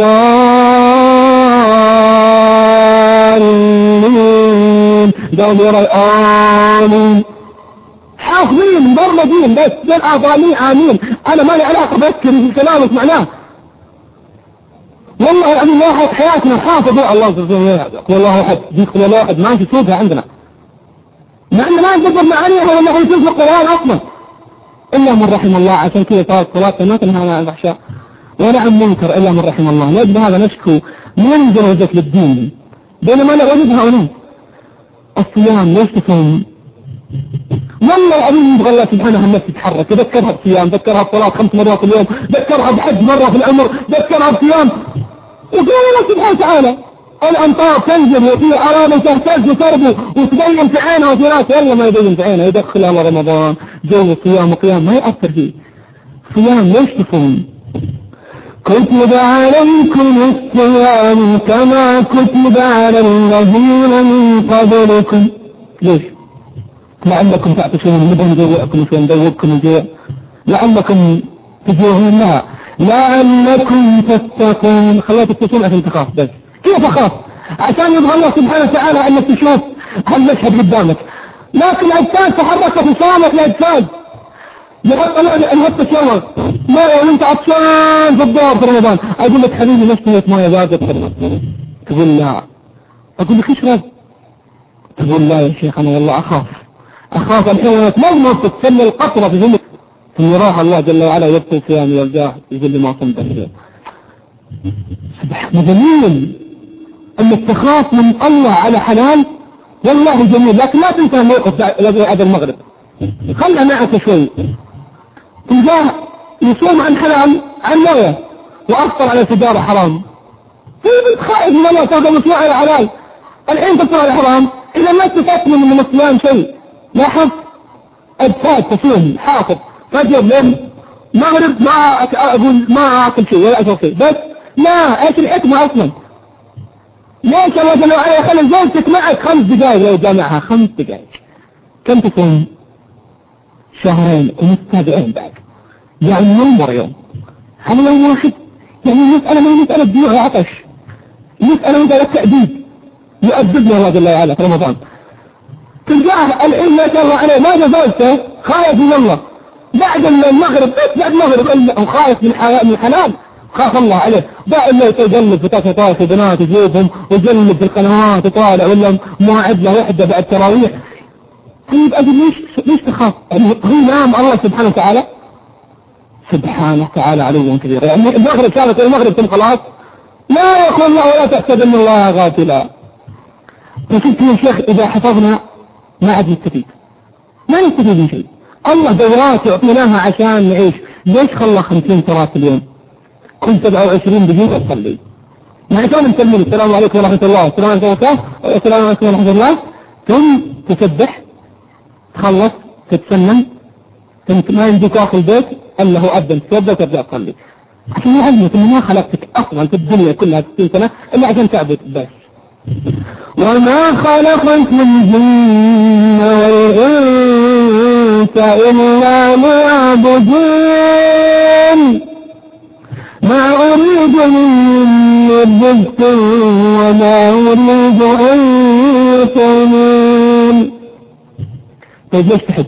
ضالين. قالوا يرى آمين حافظين مبردين بس بالآضالين آمين. أنا ما لي علاقة بذكر في كلامك معناه والله أن الله حياتنا حافظوا الله والله أحد يدخل الله أحد ما يشوفها عندنا لأن ما نقدر معانيها والله يشوف القرآن أصلا إلا من رحم الله. عشان كذا صارت صلاة ما تنهى عن الفحشاء ولا عن منكر إلا من رحم الله. نجد هذا نشكو من درجة للدين بينما لا وجدها هنا. الصيام ليش تصوم؟ والله العظيم يبغى الله سبحانه النفس تتحرك، ذكرها بصيام، ذكرها بصلاة 5 مرات في اليوم، ذكرها بحج مرة في العمر، ذكرها بصيام. وقال الله سبحانه وتعالى الأمطار تنزل وفي عرامة تهتز وتربو وتبين في عينها وفي راسها. يلا ما يبين في عينها يدخلها الله رمضان جو صيام وقيام ما يأثر فيه. صيام ليش تصوم؟ كتب عليكم الصيام كما كتب على الذين من قبلكم. ليش؟ لعلكم تعطشون نبغى ندوقكم شوي ندوقكم الجوع لعلكم تجوعون. لا لعلكم تتقون. خليتك تصوم عشان تخاف بس. كيف أخاف؟ عشان يبغى الله سبحانه وتعالى أنك تشوف هالمشهد قدامك. لكن الأجساد تحركت وصامت الأجساد نحط شوى ما وانت عطشان في الدار في رمضان. أقول لك حبيبي نشتهية موية باردة تقول لا. أقول لك اشرب تقول لا يا شيخ أنا والله أخاف الحين تمضمض تسمى القطرة في ذلك ثم راح الله جل وعلا يبطل صيام يرجع يقول لي ما صمت جميل انك تخاف من الله على حلال والله جميل. لكن لا تنسى ان يوقف بعد المغرب خلها معك شوي. تلقاه يصوم عن حلال عن مويه وافطر على سجارة حرام. خائف من الله تلقى مصنوع على حلال الحين تفطر على حرام. اذا ما استفدت من الصيام شيء لاحظ أجساد تصوم حافظ فجر لين مغرب ما أقول ما أكل شيء ولا أشرب شيء بس لا إيش الحكمة أصلا؟ ليش الله جل وعلا يخلي زوجتك معك 5 دقائق لو جامعها 5 دقائق؟ كم تصوم؟ 2 شهرين ومتابعين بعد يعني يوم هل يوم واحد؟ يعني مسألة ما مسألة جوع وعطش مسألة مسألة تأديب يؤدبنا الله جل وعلا في رمضان. تلقاه الحين ما شاء الله عليه ما جزالته خايف من الله بعد المغرب بس بعد المغرب وخايف من الحلال خاف الله عليه. بقى اللي يجلب في تاسطات وبنات يجيبهم ويجلب في القنوات وطالع ولا مواعد له وحدة بعد تراويح. طيب أجل ليش تخاف؟ يعني هو نام الله سبحانه وتعالى سبحانه وتعالى علو كبير. يعني المغرب كانت المغرب ثم خلاص لا يقول الله ولا تحسب ان الله غافلا. فقلت يا شيخ إذا حفظنا ما عاد نستفيد ما نستفيد من شيء. الله دورات يعطيناها عشان نعيش. ليش خلى 50 صلاة في اليوم كل 27 دقيقة تصلي؟ يعني كم نسلم السلام عليكم ورحمة الله السلام عليكم ورحمة الله السلام عليكم ورحمة الله ثم تسبح تخلص تتسنن ثم ما يمديك آخر البيت إلا هو أذن تتوضأ وترجع تصلي. عشان يعلمك إنه ما خلقتك أصلا في الدنيا كلها 60 سنة إلا عشان تعبد بس. وما خلقت الجن والإنس إلا ليعبدون ما أريد من رزق وما أريد أن يطعمون. طيب ليش تحب؟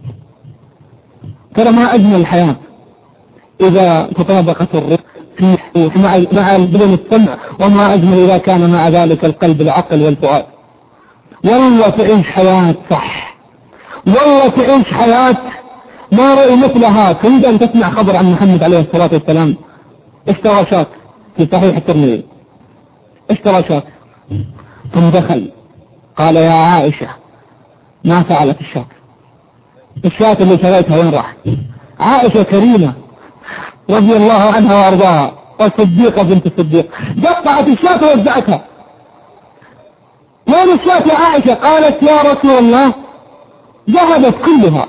ترى ما أجمل الحياة إذا تطابقت الرزق مع بدون السمع وما أجمل إذا كان مع ذلك القلب العقل والفؤاد. والله تعيش حياة صح والله تعيش حياة ما رأي مثلها. كنت أن تسمع خبر عن محمد عليه الصلاة والسلام اشترى شاة في صحيح الترمذي اشترى شاة ثم دخل قال يا عائشة ما فعلت الشاة اللي شريتها وين راح؟ عائشة كريمة رضي الله عنها وارضاها والصديقة بنت الصديق قطعت الشاة ووزعتها وين الشاة يا عائشة؟ قالت يا رسول الله ذهبت كلها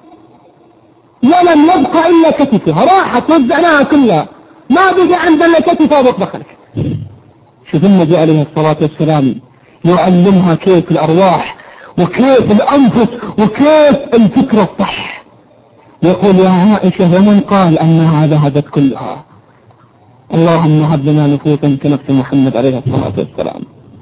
ولم يبقى إلا كتفها، راحت وزعناها كلها، ما بقى عندنا كتفها بطبخ لك. شوف النبي عليه الصلاة والسلام يعلمها كيف الأرواح وكيف الأنفس وكيف الفكرة الصح. يقول يا عائشة ومن قال أنها ذهبت كلها؟ اللهم هب لنا نفوسا كنفس محمد عليه الصلاة والسلام.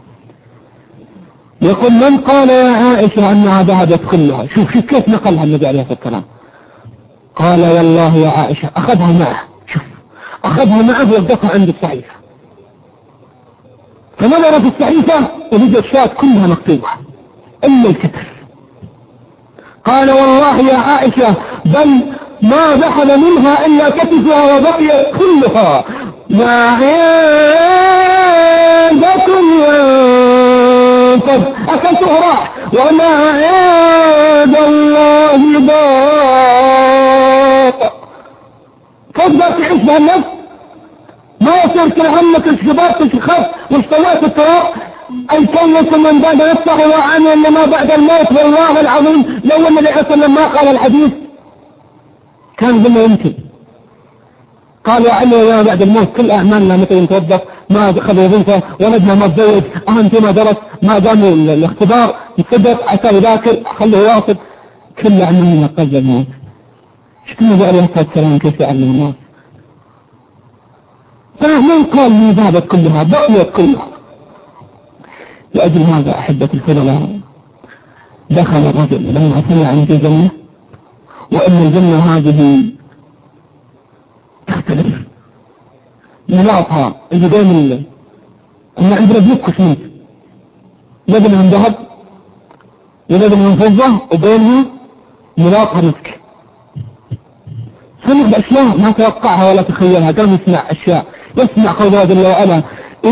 يقول من قال يا عائشة أنها ذهبت كلها؟ شوف كيف نقلها النبي عليه الصلاة والسلام. قال والله يا عائشة أخذها معه، شوف أخذها معه ووقفها عند الصحيفة، فنظر في الصحيفة وجد الشاة كلها مكتوبة إلا الكتف. قال والله يا عائشة بل ما دخل منها إلا كتفها وبقيت كلها. ما عندكم ينفذ، أكلته راح، وما عند الله باق. تقدر تعيش بهالنفس؟ ما يصير كل همك الشباب تشخص واشتويت التراب. الكلمة من بعد نفسه وعمل لما بعد الموت. والله العظيم لو النبي عليه الصلاة والسلام ما قال الحديث كان قلنا يمكن قال يا علي يا بعد الموت كل أعمالنا متى نتوظف، ما أخذ وظيفة، ولدنا ما تزوج، أنت ما درس، ما دام الاختبار يصدق عشان يذاكر خليه يواصل، كل أعمالنا قبل الموت. شكرا النبي عليه الصلاة والسلام كيف يعلم الناس. فمن قال من ذهبت كلها بقيت كلها. لأجل هذا أحبة الفضلاء دخل الرجل لما سمع عن الجنة، وأن الجنة هذه تختلف ملاطها اللي دائما الليل أن عندنا بلوك كشميت لبن من ذهب ولبن من فضة وبينها ملاطها مسك. سمع بأشياء ما توقعها ولا تخيلها، قام يسمع أشياء، يسمع قول الله جل وعلا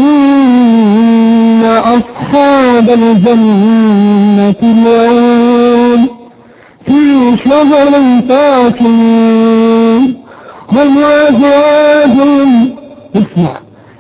إن أصحاب الجنة اليوم في شغل فاكهون هم وأزواجهم. اسمع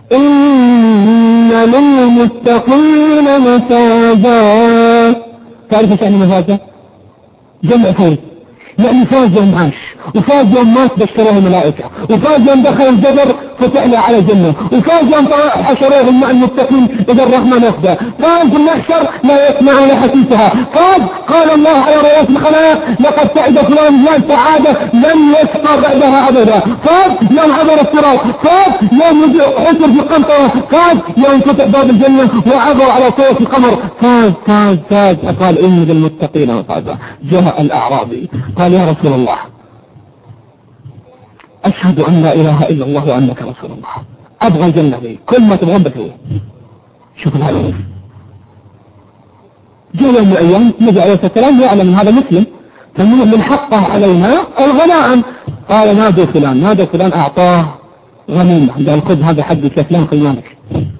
إن للمتقين مفازا. تعرف ايش يعني مفازا؟ جمع فوز، يعني فاز يوم عاش، وفاز يوم مات بشروه الملائكة، وفاز يوم دخل الجبر فتح له على الجنة، وفاز يوم حشروهم مع المتقين إذا الرحمن أخذ، فاز المحشر لا يسمعون حسيسها، فاز قال الله على رؤوس الخلائق لقد سعد فلان فلان سعادة لن يسقى بعدها أبدا، فاز يوم عبر الصراط، فاز يوم حسر في القنطرة، فاز يوم فتح باب الجنة وعبر على صوت القمر، فاز فاز فاز. قال إن للمتقين مفازا. جاء الأعرابي قال يا رسول الله أشهد أن لا إله إلا الله وأنك رسول الله، أبغى الجنة لي كل ما تبغى بسويه. شوف الهدف. جاء يوم من الأيام النبي عليه الصلاة والسلام يعلم هذا مسلم، فمن حقه علينا الغنائم، قال نادوا فلان، نادوا فلان، أعطاه غنيمة، قال خذ هذا حقك يا فلان خلانك.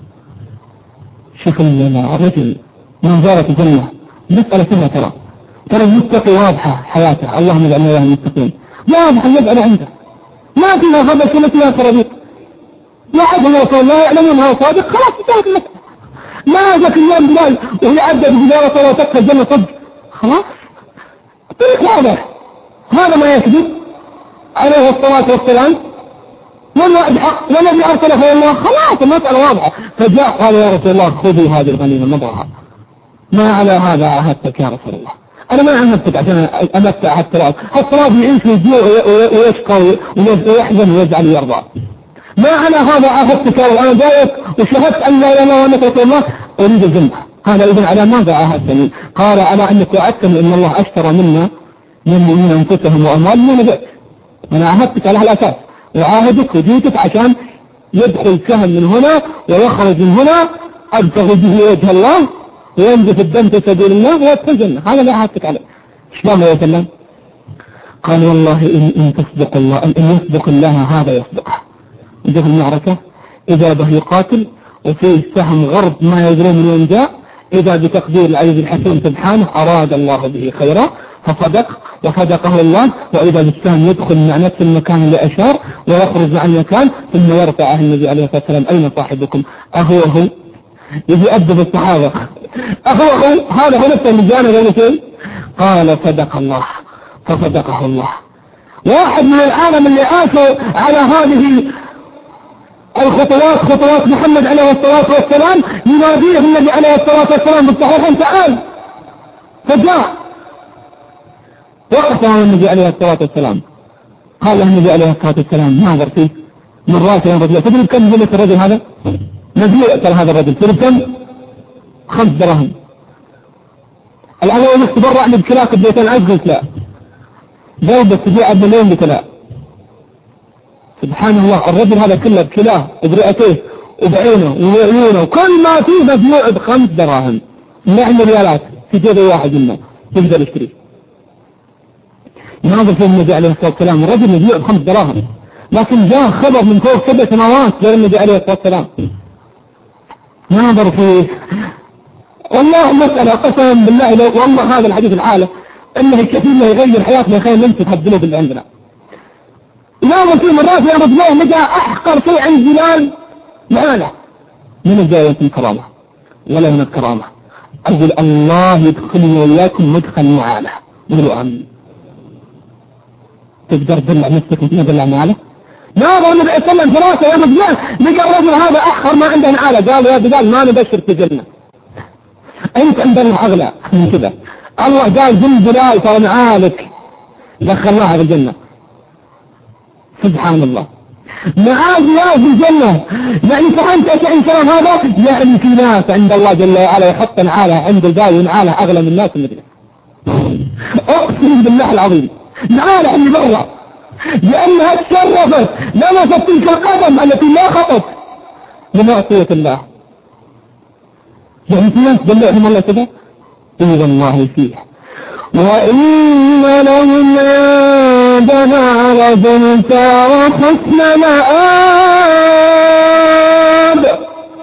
شوف الرجل منظرة الجنة مسألة سهلة، ترى المتقي واضحة حياته، اللهم اجعلنا اياها المتقين، واضحة يجعل عنده ما فيها خبث ولا فيها ترابيط، لا عدل وصول لا يعلمون هو صادق، خلاص انتهت المسألة. ما جاك اليوم بلال وهي عدد بجارة ولا تدخل الجنة صدق، خلاص طريق واضح. هذا ما يكذب عليه الصلاة والسلام، والوعد حق، والذي أرسله الله، خلاص المسألة واضحة. فجاء قال يا رسول الله خذوا هذه الغنيمة نظرها، ما على هذا عاهدتك يا رسول الله، أنا ما عهدتك عشان أمتع هالتراب، هالتراب يعيش ويجوع ويشقى ويحزن ويجعل يرضى، ما على هذا عاهدتك وأنا جايك وشهدت أن لا إله إلا رسول الله أريد الجنة. هذا إذن على ماذا عاهدتني؟ قال على أنك وعدتني إن الله اشترى منا من أنفسهم وأموالهم ونبئت، أنا عاهدتك على الأساس، وعاهدك وجيتك عشان يدخل سهم من هنا ويخرج من هنا أبتغي به وجه الله وينزف الدم في سبيل الله ويدخل الجنة. هذا اللي عهدتك عليه. شلون يا سلام؟ قال والله إن تصدق الله، إن يصدق الله هذا يصدقه. إذا في المعركة إذا به يقاتل وفيه سهم غرب ما يدرون من وين جاء، إذا بتقدير العزيز الحكيم سبحانه أراد الله به خيرا فصدق وصدقه الله، وإذا السهم يدخل مع نفس المكان اللي أشار ويخرج عن المكان ثم يرفعه النبي عليه الصلاة والسلام أين صاحبكم؟ أهو يجي أدب الصحابة أخوه هذا هو نفسه اللي جانا قبل شيء قال صدق الله فصدقه الله. واحد من العالم اللي عاشوا على هذه الخطوات خطوات محمد عليه الصلاة والسلام يناديه النبي عليه الصلاة والسلام بالصحيحين تعال، فجاء وقف على النبي عليه الصلاة والسلام قال له النبي عليه الصلاة والسلام ناظر فيه من راسه رجل، تدري كم جلس الرجل هذا؟ نزل يأكل هذا الرجل تدري كم؟ 5 دراهم. الآن يقول تبرع لي بكلاك ببيتين عز قلت لا، جاوبت تبيع بمليون قلت لا. سبحان الله الرجل هذا كله بكلاه برئتيه وبعينه وعيونه وكل ما فيه مبيوع ب5 دراهم، نعم ريالات في جيب واحد منا تقدر يشتري. ناظر في النبي عليه الصلاة والسلام الرجل يبيع ب5 دراهم، لكن جاء خبر من فوق 7 سماوات غير النبي عليه الصلاة والسلام. ناظر فيه والله مسألة قسما بالله لو والله هذا الحديث الحالة انه كثير ما يغير حياتنا خير نمسك هالذنوب اللي عندنا. ناظر فيه مرات يا رجلين لقى احقر شيء عن زلال معانا من الجاية الكرامة ولا من الكرامة. أقول الله يدخلني وإياكم مدخل معانا قولوا آمين. تقدر تدلع نفسك وتنا تدلع معانا؟ ناظر النبي صلى الله عليه وسلم فراسه يا رجال لقى الرجل هذا أحقر ما عنده معانا، قال يا رجال ما نبشر في الجنة أنت عندنا أغلى من كذا. الله قال جل جلال ترى معالك دخلناها في الجنة. سبحان الله معاذ يا في الجنة. يعني فهمت ايش الكلام هذا؟ يعني في ناس عند الله جل وعلا يحط نعاله عند الباقي ونعاله اغلى من الناس المدينة. اقسم بالله العظيم نعاله اللي برا لانها تشرفت لمست تلك القدم التي لا خطت لمعصية الله. يعني في ناس دلعهم الله كذا اذا الله فيه. وإن لهم عندنا لزلفى وحسن مآب.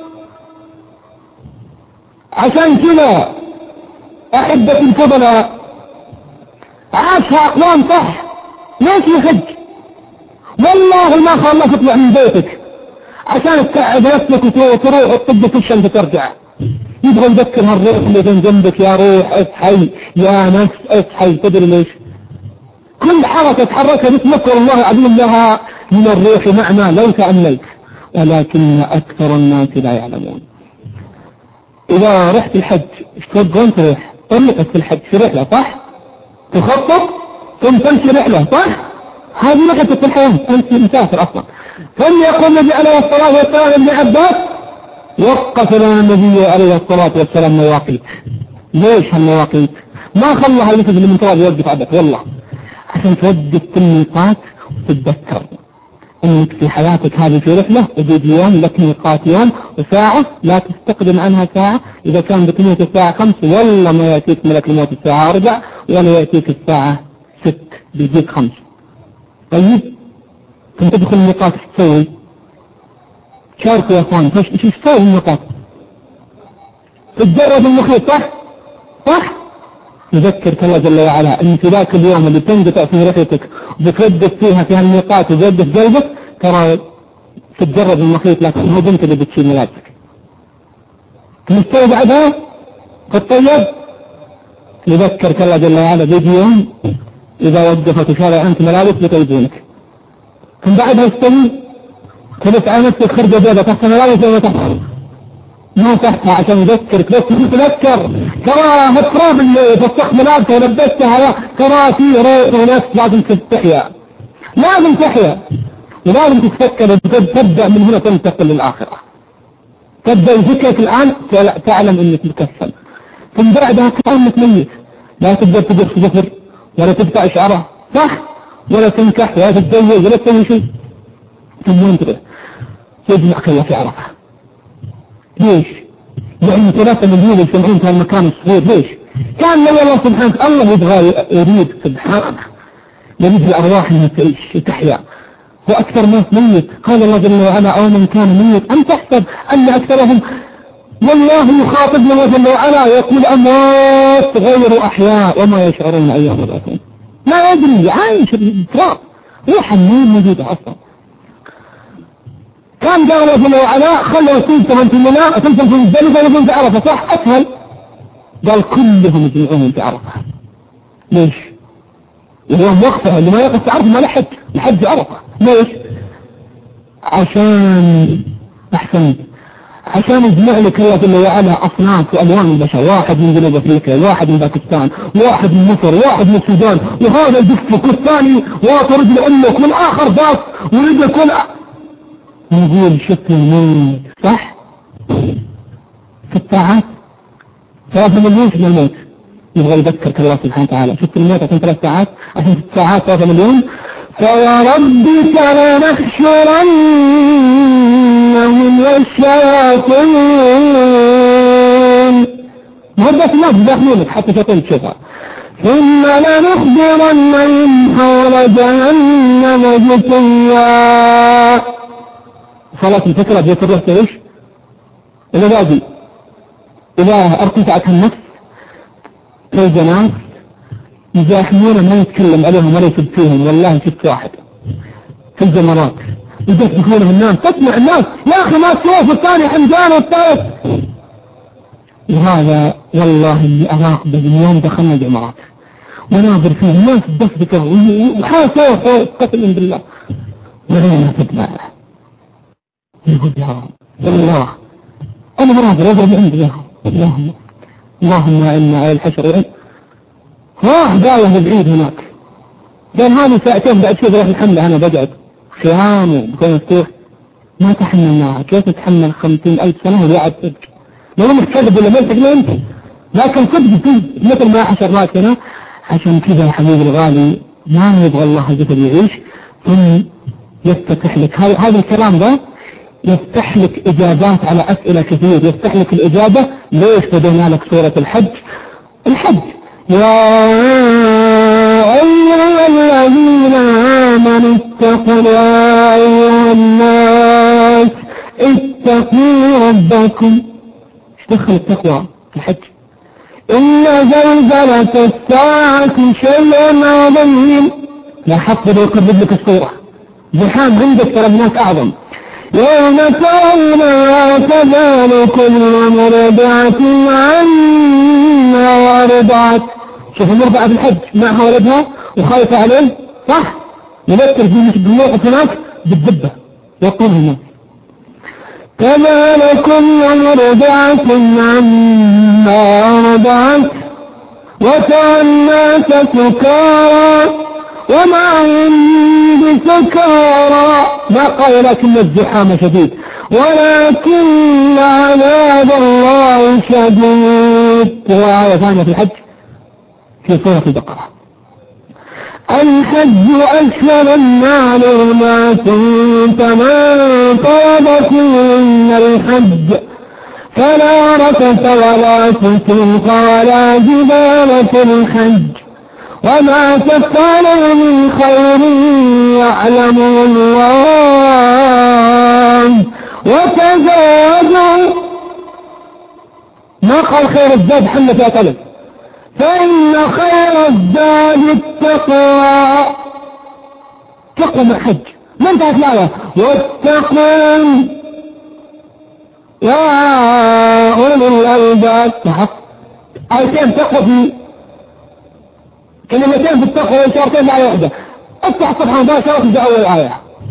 عشان كذا أحبة الفضلاء عاشها أقوام صح ليش يحج والله ما خلص تطلع من بيتك عشان تقعد نفسك وتروح الطب في الشمس ترجع. يبغى يذكر هالروح اللي بين جنبك يا روح اصحي يا نفس اصحي. تدري ليش؟ كل حركة تحركها بتذكر الله العظيم لها من الروح معنى لو تأملت، ولكن أكثر الناس لا يعلمون. إذا رحت الحج ايش تبغى تروح؟ طلقت في الحج في رحلة صح؟ تخطط ثم تمشي رحلة صح؟ هذه رحلة في الحياة أنت مسافر أصلا. ثم يقول النبي عليه الصلاة والسلام ابن عباس وقف لنا النبي عليه الصلاة والسلام مواقيت. ليش هالمواقيت؟ ما خلها يفز من طوال يوقف عبك والله عشان توقف كل ميقات وتتذكر انك في حياتك هذه في رحلة وجود يوم لك ميقات يوم وساعة لا تستقدم عنها ساعة. اذا كان بتموت الساعة 5 والله ما يأتيك ملك الموت الساعة 4 ولا يأتيك الساعة 6 بيجيك 5. طيب كنت تدخل الميقات ايش تسوي؟ شاركوا يا اخوان ايش تسوي الميقات؟ تتجرد المخيط صح؟ صح؟ يذكرك الله جل وعلا ان في ذاك اليوم اللي تنقطع في رحلتك وبتردد فيها في هالميقات وتردد قلبك ترى تتجرد المخيط لكن هو بنت اللي بتشيل ملابسك. تستوي بعدها تطيب يذكرك الله جل وعلا بيجي يوم اذا وقفت وشارع عنك ملابس بتوزينك ثم بعدها تستوي تلف على نفسك خرجة بيضة تحت ملابس ولا تحت ما تحتها عشان يذكرك بس تتذكر ترى التراب اللي فسخ ملابسه ولبستها ترى في روح ونفس لازم تحيا لازم تحيا ولازم تتفكر تبدأ من هنا تنتقل للآخرة. تبدأ يفكرك الآن تعلم انك مكسل ثم بعدها كأنك ميت لا تقدر تدخل ظفر ولا تدفع شعره صح ولا تنكح ولا تتزوج ولا تسوي شيء ثم انتبه يجمعك الله في عرفة. ليش؟ يعني 3 مليون يجتمعون في المكان الصغير. ليش؟ كان لو الله سبحانه الله يبغى يريد سبحانه يريد الأرواح أن تعيش تحيا وأكثر ناس ميت. قال الله جل وعلا أو من كان ميت أم تحسب أن أكثرهم والله يخاطبنا جل وعلا يقول أموات غير أحياء وما يشعرون أيام يبعثون. لا يدري عايش التراب روح النور موجودة أصلا. كان قال الله جل وعلا خلوا سلسة في المناء سلسة في الزلفة وفي عرفة صح أسهل قال كلهم يجمعون في عرفة. ليش؟ اليوم وقفه اللي ما يقف في عرفة ما لحج، لحج عرفة. ليش؟ عشان أحسنت، عشان يجمع لك الله جل وعلا أصناف وألوان البشر، واحد من جنوب أفريقيا، واحد من باكستان، واحد من مصر، واحد من السودان، وهذا الجسمك والثاني واطر رجل أمك والآخر باص ورجلك نقول شكل الموت صح؟ في الطاعات 3 مليون من الموت يبغى يذكرك الله سبحانه وتعالى. شفت الموت عشان 3 ساعات، عشان في الساعات 3 مليون. فوربك لنحشرنهم والشياطين، ما بس الناس داخلينك حتى شيطان تشوفها. ثم لنخبرنهم حول جهنم جثيا. صلاة الفكرة جيت الروح تعيش إذا باقي إذا ارتفعت النفس تلقى ناس يزاحمون ما يتكلم عليهم ولا يسب فيهم. والله شفت واحد في الجمرات يدخلونه الناس، تسمع الناس يا أخي ما تشوف الثاني حمدان والثالث. وهذا والله اللي أراقب اليوم دخلنا الجمرات وناظر فيه الناس تدفكر وحاسة قسما بالله ولينا تدمع. يقول يا رب الله أنا مناظر أضرب عندي يا رب اللهم إنا على الحشر قاله بعيد هناك. قال هذه ساعتين بعد شوف راح الحملة أنا بقعد خيام وبكون مفتوح ما تحملناها. كيف نتحمل 50,000 سنة وقاعد صدق لو متكذب ولا ملتك لا أنت، لكن صدق مثل ما حشرناك هنا. عشان كذا يا حبيبي الغالي ما يبغى الله الجسد يعيش ثم يفتح لك هذا الكلام ده، يفتح لك إجابات على أسئلة كثير. يفتح لك الإجابة ليش بدينا لك سورة الحج يا أيها الذين آمنوا اتقوا يا أيها الناس اتقوا ربكم. ايش دخل التقوى في الحج؟ إن زلزلة الساعة شيء عظيم. لا حق يقرب لك الصورة زحام عندك ترى الناس أعظم. يوم ترونها تذهل كل مرضعة عما وارضعت. شوف المرضعة بالحج معها ولدها وخايفة عليه صح؟ يذكر في مش بالموقف هناك بالدبة يقول هنا تذهل كل مرضعة عما وارضعت وترى الناس سكارى وما هم بسكارى. ما قال لكن الزحام شديد ولكن عذاب الله شديد. وآية ثانية في الحج في سورة البقرة الحج أشهر المعلومات فمن فرض فيهن الحج فلا رفث ولا فسوق ولا جدال في الحج وما تفعلوا من خير يعلمه الله وتزادوا. ما قال خير الزاد حملة يا طلب فإن خير الزاد التقوى. تقوى مع حج ما انتهت الآية واتقون يا أولي الألباب. آيتين تقوى في كلمتين في التقوى وإشارتين بآية واحدة. افتح الصفحة مباشرة في أول الآية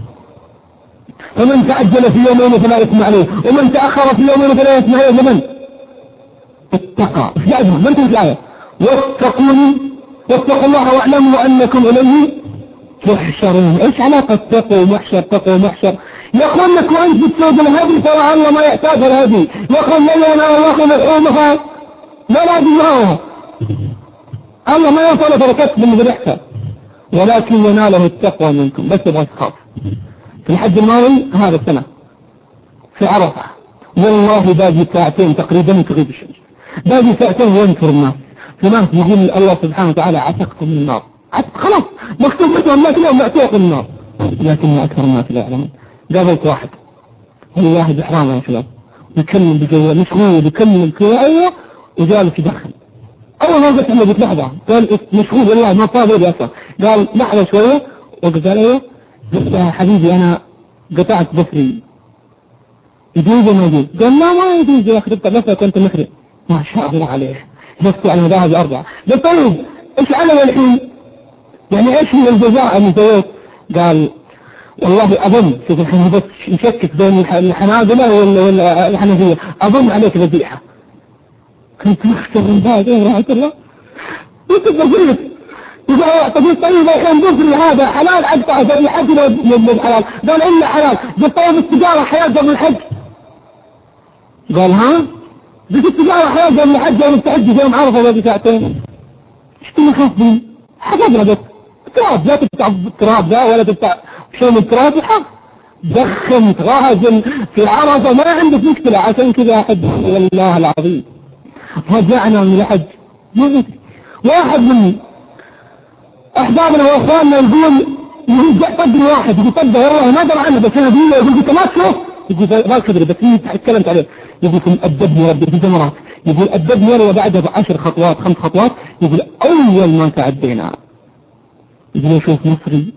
فمن تعجل في يومين فلا إثم عليه ومن تأخر في يومين فلا إثم عليه. ومن اتقى ايش قاعدها ما انتهت الآية واتقوني واتقوا الله واعلموا أنكم إليه تحشرون. ايش علاقة تقوى ومحشر تقوى ومحشر؟ يقول لك وانت بتسود الهدي ترى الله ما يحتاج الهدي. يقول لي انا الله ملحومها ما لازم معها الله ما يوصل بركات من ذبحها ولكن يناله التقوى منكم. بس يبغى تخاف. في الحج الماضي هذا السنة في عرفة والله باقي ساعتين تقريبا تغيب الشمس. باقي ساعتين ينكر الناس في ناس يقول الله سبحانه وتعالى عتقكم من النار. خلاص مكتوب مثل ما اليوم معتوق من النار. لكن أكثر الناس لا يعلمون. قابلت واحد والله بإحرام يا شباب يكلم بجوال مشغول يكلم كذا وجالس يدخل. أول ما قلت له قلت لحظة قال مشغول والله ما فاضي لي أصلا. قال لحظة شوية وقلت له قلت يا حبيبي أنا قطعت بصري يجوز وما يجوز؟ قال لا ما يجوز يا أخي تبقى بصرك وأنت مخرج. ما شاء الله عليه جلست على مذاهب 4. طيب ايش علم الحين؟ يعني ايش من الجزاء اللي سويت؟ قال والله اظن، شوف الحين بس نشكك بين الحنابلة ولا الحنفية، اظن عليك ذبيحة. كنت مخسر من بعد رحمة الله. قلت بسيط. طيب كان بصري هذا حلال أقطع ذبيحتي لو حلال؟ قال إلا حلال. قلت طيب التجارة حلال قبل الحج؟ قال ها؟ قلت التجارة حلال قبل الحج يوم التحج يوم عرفة ولا ساعتين؟ ايش كنا خافين؟ حفظنا بس تراب، لا تبتع التراب ذا ولا تبتع شيء من التراب وحق دخنت غازل في عرفة، ما عندك مشكلة. عشان كذا حج والله العظيم رجعنا من الحج. واحد من احبابنا واخواننا يقول قدر واحد يقول قدر والله ما درى عنه، بس انا يقول انت ما تشوف، يقول ما تدري بس انت تكلمت عليه. يقول ادبني ربي في جمرات، يقول ادبني انا وبعدها ب10 خطوات 5 خطوات. يقول اول ما تعدينا يقول اشوف مصري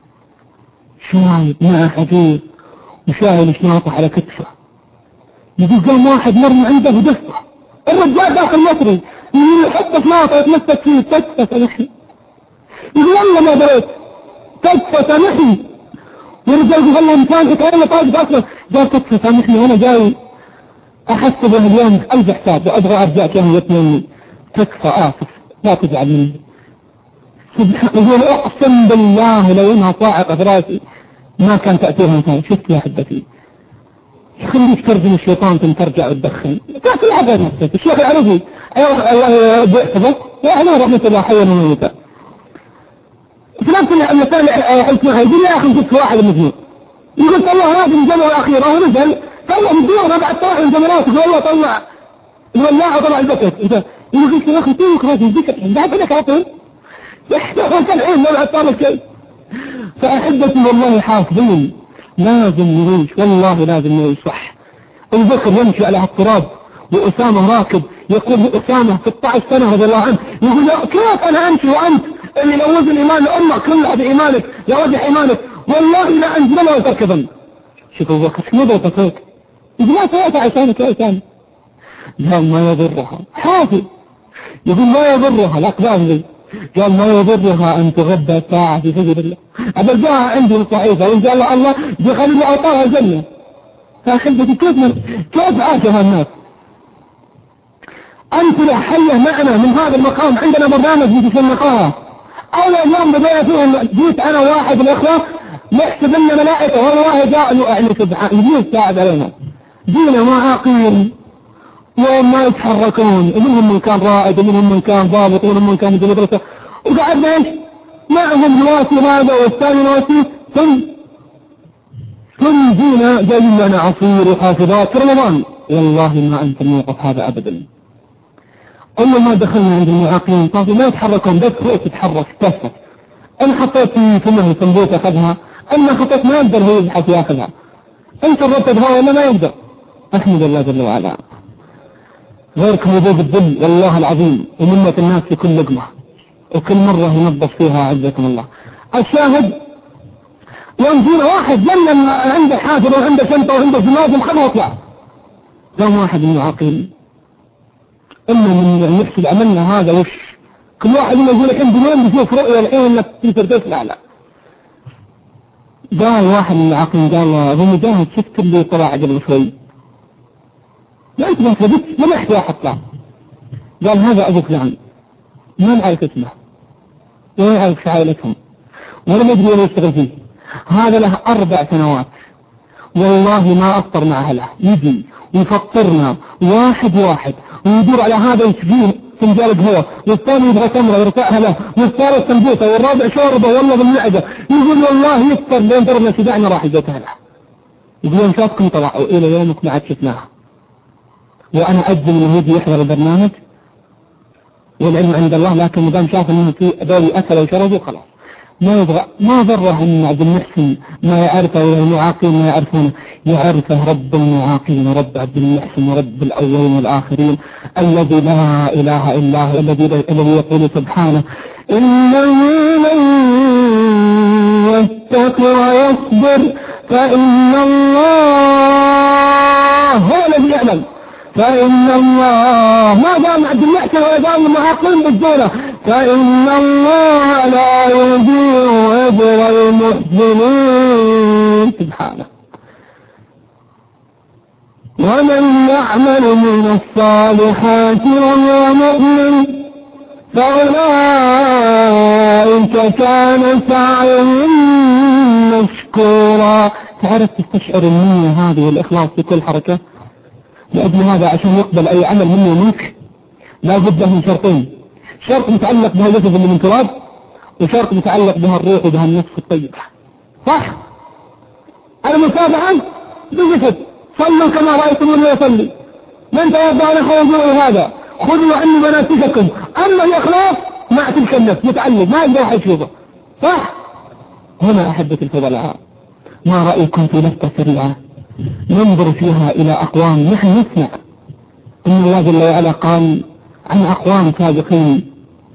شايب مع حديث وشايل شناطه على كتفه. يقول قام واحد مر من عنده ودفه الرجال داخل مصري، يقول يحط شناطه يتمسك فيه تكفى سامحني. يقول والله ما دريت تكفى سامحني. ورجال يقول والله مكانك انا طالب اصلا. قال تكفى سامحني وانا جاي احسب اليوم 1000 حساب وابغى ارجعك يوم يتمني. تكفى اسف لا تزعل مني. يقول اقسم بالله لو انها صاعقه في راسي ما كان تاثيرها مثلا. شفت يا حبتي خليك ترجم الشيطان ثم ترجع وتدخن تاكل عباد نفسك. الشيخ العربي الله بيحفظه واحنا رحمه الله حيا وميتا في نفس المكان حكمها. يقول يا اخي جبت واحد مجنون يقول طلع هذه الجمره الاخيره ونزل طلع الدور بعد طلع الجمرات. يقول والله طلع الولاعه وطلع البكت. يقول يا اخي توك هذه الذكر بعد لك على طول يحتاج العين ما اعطانا شيء. فاحبتي والله حافظين لازم نعيش، والله لازم نعيش صح. البكر يمشي على التراب وأسامة راكب يقول لأسامة 16 سنة رضي الله عنه يقول كيف أنا أمشي وأنت اللي لو وزن إيمان الأمة كلها بإيمانك لوجه إيمانك والله لا أنزلها وتركضا. شوف أبو بكر شنو ضغطك؟ يقول ما سويت عشانك يا أسامة. قال ما يضرها حافظ. يقول ما يضرها الأقدام لي. قال ما يضرها أن تغدى ساعة في سبيل الله. أبل جاء عندي الصحيفة وإن قال الله بخلي أعطاها الجنة. فأخذتي كيف عاشها الناس؟ أنت حية معنا من هذا المقام. عندنا برنامج في النقاهة أول يوم بدأنا فيه جيت أنا واحد الأخوة نحسب لنا ملائكة والله جاء يعني سبحان يجيب ساعد علينا. جينا معاقين وما يتحركون ومنهم من كان رائد ومنهم من كان ضابط ومنهم من كان في مدرسة وقعدنا ايش معهم نواسي هذا والثاني نواسي ثم جينا جاي لنا عصير وحافظات في رمضان. والله ما أنت الموقف هذا أبدا. أول ما دخلنا عند المعاقين طافوا ما يتحركون بس هو تتحرك تفت. أنا حطيت في فمه صندوق أخذها أنا خطيت ما يقدر هو يبحث ياخذها. أنت الرتبها ولا ما يقدر. أحمد الله جل وعلا غيركم وجود الذل والله العظيم ومنة الناس في كل لقمة وكل مرة ينظف فيها عزكم الله. الشاهد يوم جينا واحد جنن عنده حاجر وعنده شنطة وعنده جنازة خلوه يطلع. قام واحد من العاقل إما من نحسب عملنا هذا وش كل واحد يقول لك انت وين بشوف رؤية الحين انك تقدر تسمع. لا قال واحد من العاقل قال ابو مجاهد شفت اللي طلع قبل شوي لا انت ما ثبت ما نحكي واحد طلع. قال هذا ابو فلان ما نعرف اسمه ولا نعرف شعائلتهم ولا ندري ولا يشتغل فيه. هذا له 4 سنوات والله ما أفطر مع أهله يجي ويفطرنا واحد ويدور على هذا يسجيه فنجال قهوة والثاني يبغى تمرة يرفعها له والثالث سمبوسة والرابع شوربة والله بالمعدة. يقول والله يفطر لين ضربنا شبعنا راح يجيت أهله. يقول يوم شافكم طلعوا إلى يومك ما عاد شفناها. وأنا أجل إنه يجي يحضر البرنامج والعلم عند الله لكن مدام شاف إنه في دولي أكل وشربوا خلاص ما يبغى ما ضره إن عبد المحسن ما يعرفه والمعاقين ما يعرفونه. يعرفه رب المعاقين ورب عبد المحسن ورب الأولين والآخرين الذي لا إله إلا هو الذي يقول سبحانه إنه من يتق ويصبر فإن الله هو الذي يعلم فإن الله ما دام عبد المحسن ولا دام المعاقين بالدولة، فإن الله لا يضيع أجر المحسنين سبحانه. ومن يعمل من الصالحات وهو مؤمن فأولئك كان سعيهم مشكورا. تعرف تستشعر النية هذه والإخلاص في كل حركة؟ لأجل هذا عشان يقبل أي عمل مني ومنك لا بد له من شرطين: شرط متعلق بها الجسد اللي من تراب، وشرط متعلق بها الروح وبها النفس الطيبة. صح؟ المتابعة بجسد، صلوا كما رأيتموني يصلي، من توضأ لخوضوا هذا، خذوا عني مناسككم. أما الإخلاص مع تلك النفس متعلق، ما يقدر أحد يشوفه. صح؟ هنا أحبة الفضلاء، ما رأيكم في لفتة سريعة ننظر فيها إلى أقوام نحن نسمع إن الله جل وعلا قال عن أقوام سابقين: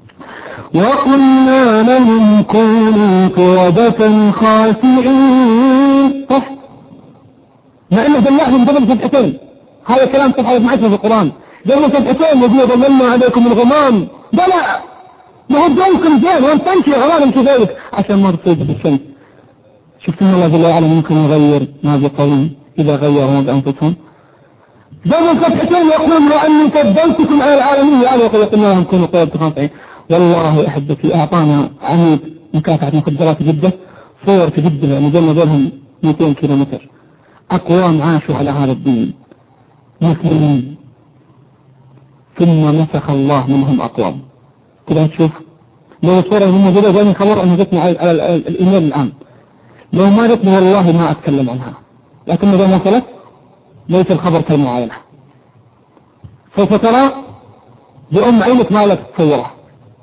وقلنا لهم كونوا قردة خاسئين. صح؟ مع أنه دلعهم ضمن فتحتين، هذا كلام صفحة 12 في القرآن، ضمن فتحتين يقول ضمنا عليكم الغمام. بلى ما هو دونكم زين وان تنشي غرام كذلك عشان ما تصيب بالشمس. شفتوا الله جل وعلا ممكن يغير ما بقوم إذا غيروا بأنفسهم. ضمن فتحتين يقول وأني كذبتكم على العالمين، يعني قلنا لهم كونوا قردة خاسئين. والله أحبتي أعطانا عميد مكافحة مخدرات جدة صور في جدة مجمع بينهم 200 كيلومتر، أقوام عاشوا على هذا الدين مسلمين، ثم نسخ الله منهم أقوام. كده تشوف لو صورة من جدة جاني خبر أنه جتنا على الإيميل الآن، لو ما جتنا والله ما أتكلم عنها، لكن إذا ما وصلت ليس الخبر كالمعاينة. سوف ترى بأم عينك ما لا تتصوره.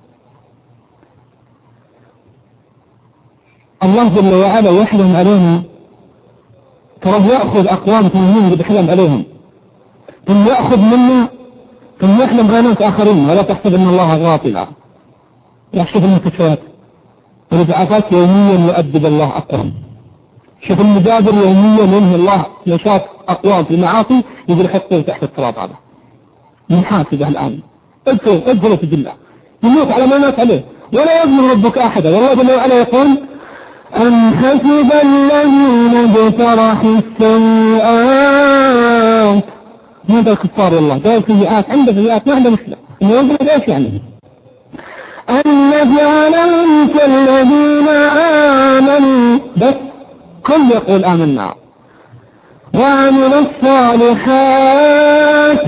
الله جل وعلا يحلم علينا، ترى يأخذ أقوام ثانيين بيحلم عليهم، ثم يأخذ منا ثم يحلم على ناس آخرين. ولا تحسب أن الله غافلا، يحسب المكشفات والإضعافات يوميا يؤدب الله أقوام. شوف المجابر يوميا ينهي الله نشاط أقوام في المعاصي يقول حطه تحت التراب. هذا من حاسبه الآن ادخلوا في الله يموت على ما مات عليه، ولا يظلم ربك أحدا. والله جل وعلا يقول: أم حسب الذين اجترحوا السيئات. هذا الكفار والله ده سيئات، عنده سيئات ما عنده مشكلة، إنه يقول إيش يعني؟ أن نجعلهم كالذين آمنوا، بس كل يقول آمنا وعمل الصالحات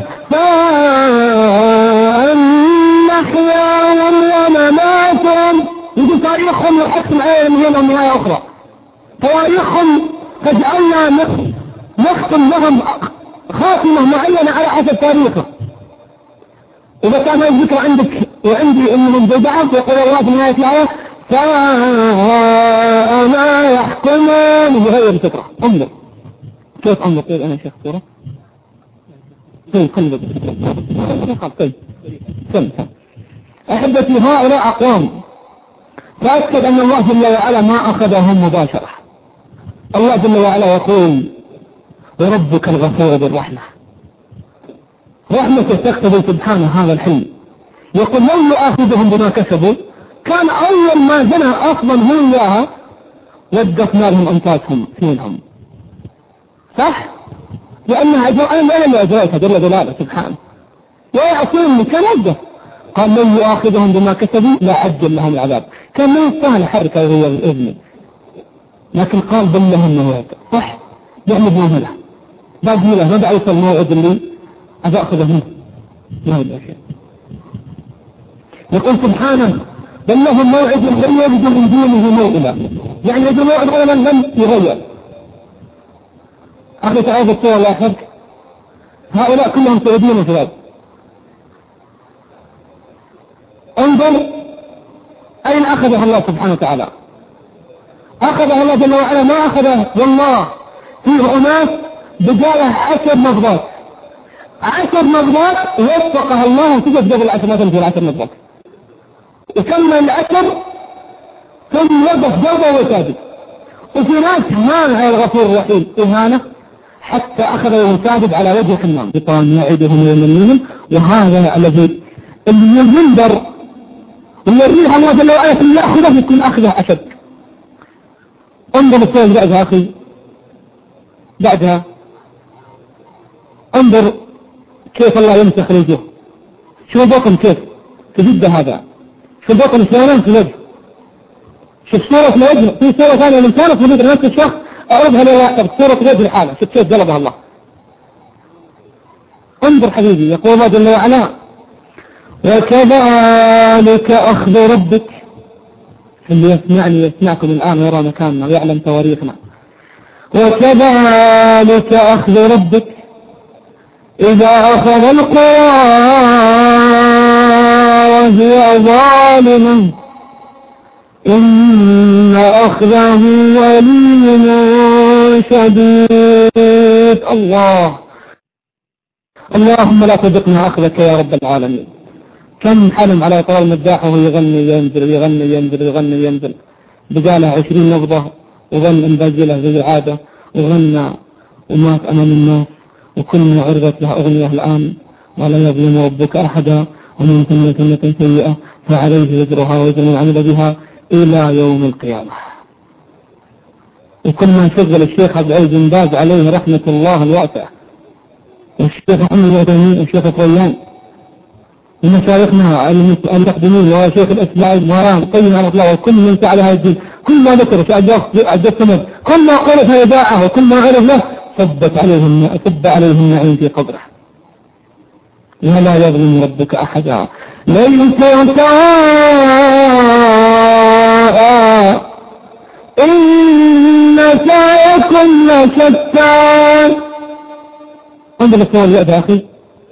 فأن نحياهم ومماتهم. يجي تاريخهم يحكم آية من هنا ومن آية أخرى، تواريخهم فجعلنا نختم لهم خاتمة معينة على حسب تاريخه. إذا كان الذكر عندك وعندي إنهم بدعة يقول الله في نهاية الآية فما يحكمون بغير الفكرة. انظر كيف انظر كيف أنا شيخ صورة طيب قلبك طيب سم. أحبتي هؤلاء أقوام تأكد أن الله جل وعلا ما أخذهم مباشرة. الله جل وعلا يقول: وربك الغفور بالرحمة، رحمته تقتضي سبحانه هذا الحلم. يقول: لو يؤاخذهم بما كسبوا كان أول ما زنى أصلا هم إياها وقفنا لهم أنفاسهم فينهم. صح؟ لأنها أنا اللي أجريتها جل جلاله سبحانه، ويعصوني كان وقف. قال: لو يؤاخذهم بما كسبوا لا عجل لهم العذاب. كان ما يستاهل حركة وهي الإذن، لكن قال بل لهم موعد. صح؟ يعمل مهلة بعد مهلة ما دعوا يصل الموعد اللي أخذه منه ما هو الأشياء. يقول سبحانه: بل لهم موعد لن يجدوا من دونه موئلا، يعني يجدوا موعد غير لم يغير. أخي تعالى الصورة الله يحفظك، هؤلاء كلهم سعوديين وشباب. انظر أين أخذها الله سبحانه وتعالى. أخذها الله جل وعلا ما أخذه والله فيه أناس بجاله 10 نبضات 10 نبضات وفقها الله وتجد قبل 10 ما تنزل 10 نبضات وكمل 10 ثم وقف جوبه وساجد. وفي ناس هان على الغفور الرحيم إهانة حتى أخذ يساعد على وجه الحمام بطان يعيدهم ويمنيهم. وهذا الذي المنبر والريح الله جل وعلا في يأخذه يكون أخذه أشد. انظر الصوت بعدها أخي، بعدها انظر كيف الله يمسخ رجله. شوف بطن كيف في جدة هذا، شوف بطن شلون في الوجه، شوف صورة الوجه. في صورة ثانية من كانت موجودة نفس الشخص أعرضها لواحد صورة الوجه الحالة، شوف كيف جلبها الله. انظر حبيبي، يقول الله جل وعلا وكذلك أخذ ربك. اللي يسمعني يسمعكم الآن ويرى مكاننا ويعلم تواريخنا. وكذلك أخذ ربك إذا أخذ القرى وهي ظالمة إن أخذه أليم شديد. اللهم لا تذقنا أخذك يا رب العالمين. كم حلم على إطار المداح وهو يغني ينزل يغني ينزل يغني ينزل، بقالها 20 نبضة وظن أن بجله ذي العادة وغنى ومات أمام الناس، وكل عرضت له أغنية الآن ولا يظلم ربك أحدا ومن ثم سنة سيئة فعليه وزرها وزر من عمل بها إلى يوم القيامة. وكل ما شغل الشيخ عبد العزيز بن باز عليه رحمة الله الواسعة والشيخ محمد العثيمين والشيخ الطيان ومشايخنا المقدمين وشيخ الأسماء المرام قيم على الله وكل من فعل هذا الدين، كل ما ذكر في عجز سند، كل ما قال في إذاعة وكل ما عرف له صب عليه النعيم في قبره. ولا يظلم ربك أحدا ليس إن سعيكم لشتى. انظر الصور يا أخي،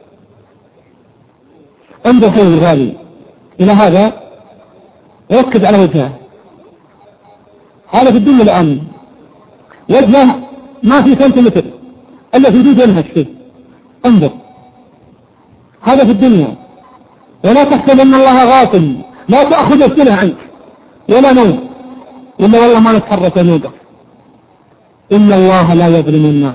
انظر حين الغالي إلى هذا، ركز على وجهه. هذا في الدنيا الآن وجهه ما في سنتيمتر إلا في جوج ينهش فيه. انظر هذا في الدنيا. ولا تحسب أن الله غافل، لا تأخذ السنة عنك ولا نوم، إلا والله ما نتحرك ونوقف. إن الله لا يظلم الناس،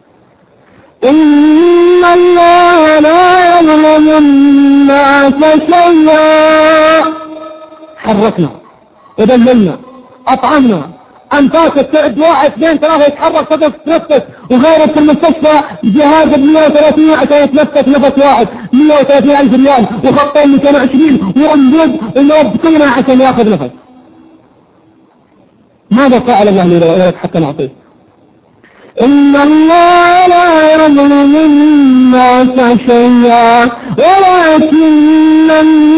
إن الله لا يظلم الناس شيئا. حركنا ودللنا أطعمنا أنفاسك تعد 1 2 3 يتحرك صدق تنفس، وغيرك في المستشفى جهاز ب130 عشان يتنفس نفس واحد 130,000 ريال وخطين 220 وأنبوب ومربطينه عشان يأخذ نفس. ماذا فعل الله لذلك حتى نعطيه؟ إن الله لا يظلم الناس شيئا ولكن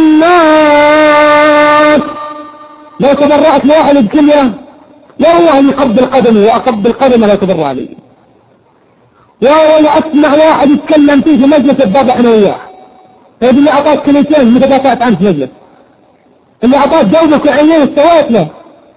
الناس. لو تبرعت لواحد بكلية والله يقبل قدمي وأقبل قدمه لا تبرع لي. والله أسمع واحد يتكلم فيه في مجلس البابا احنا وياه، هذا اللي أعطاك كليتين متى دافعت عنه في مجلس، اللي أعطاك جوزك وعينين استويت له.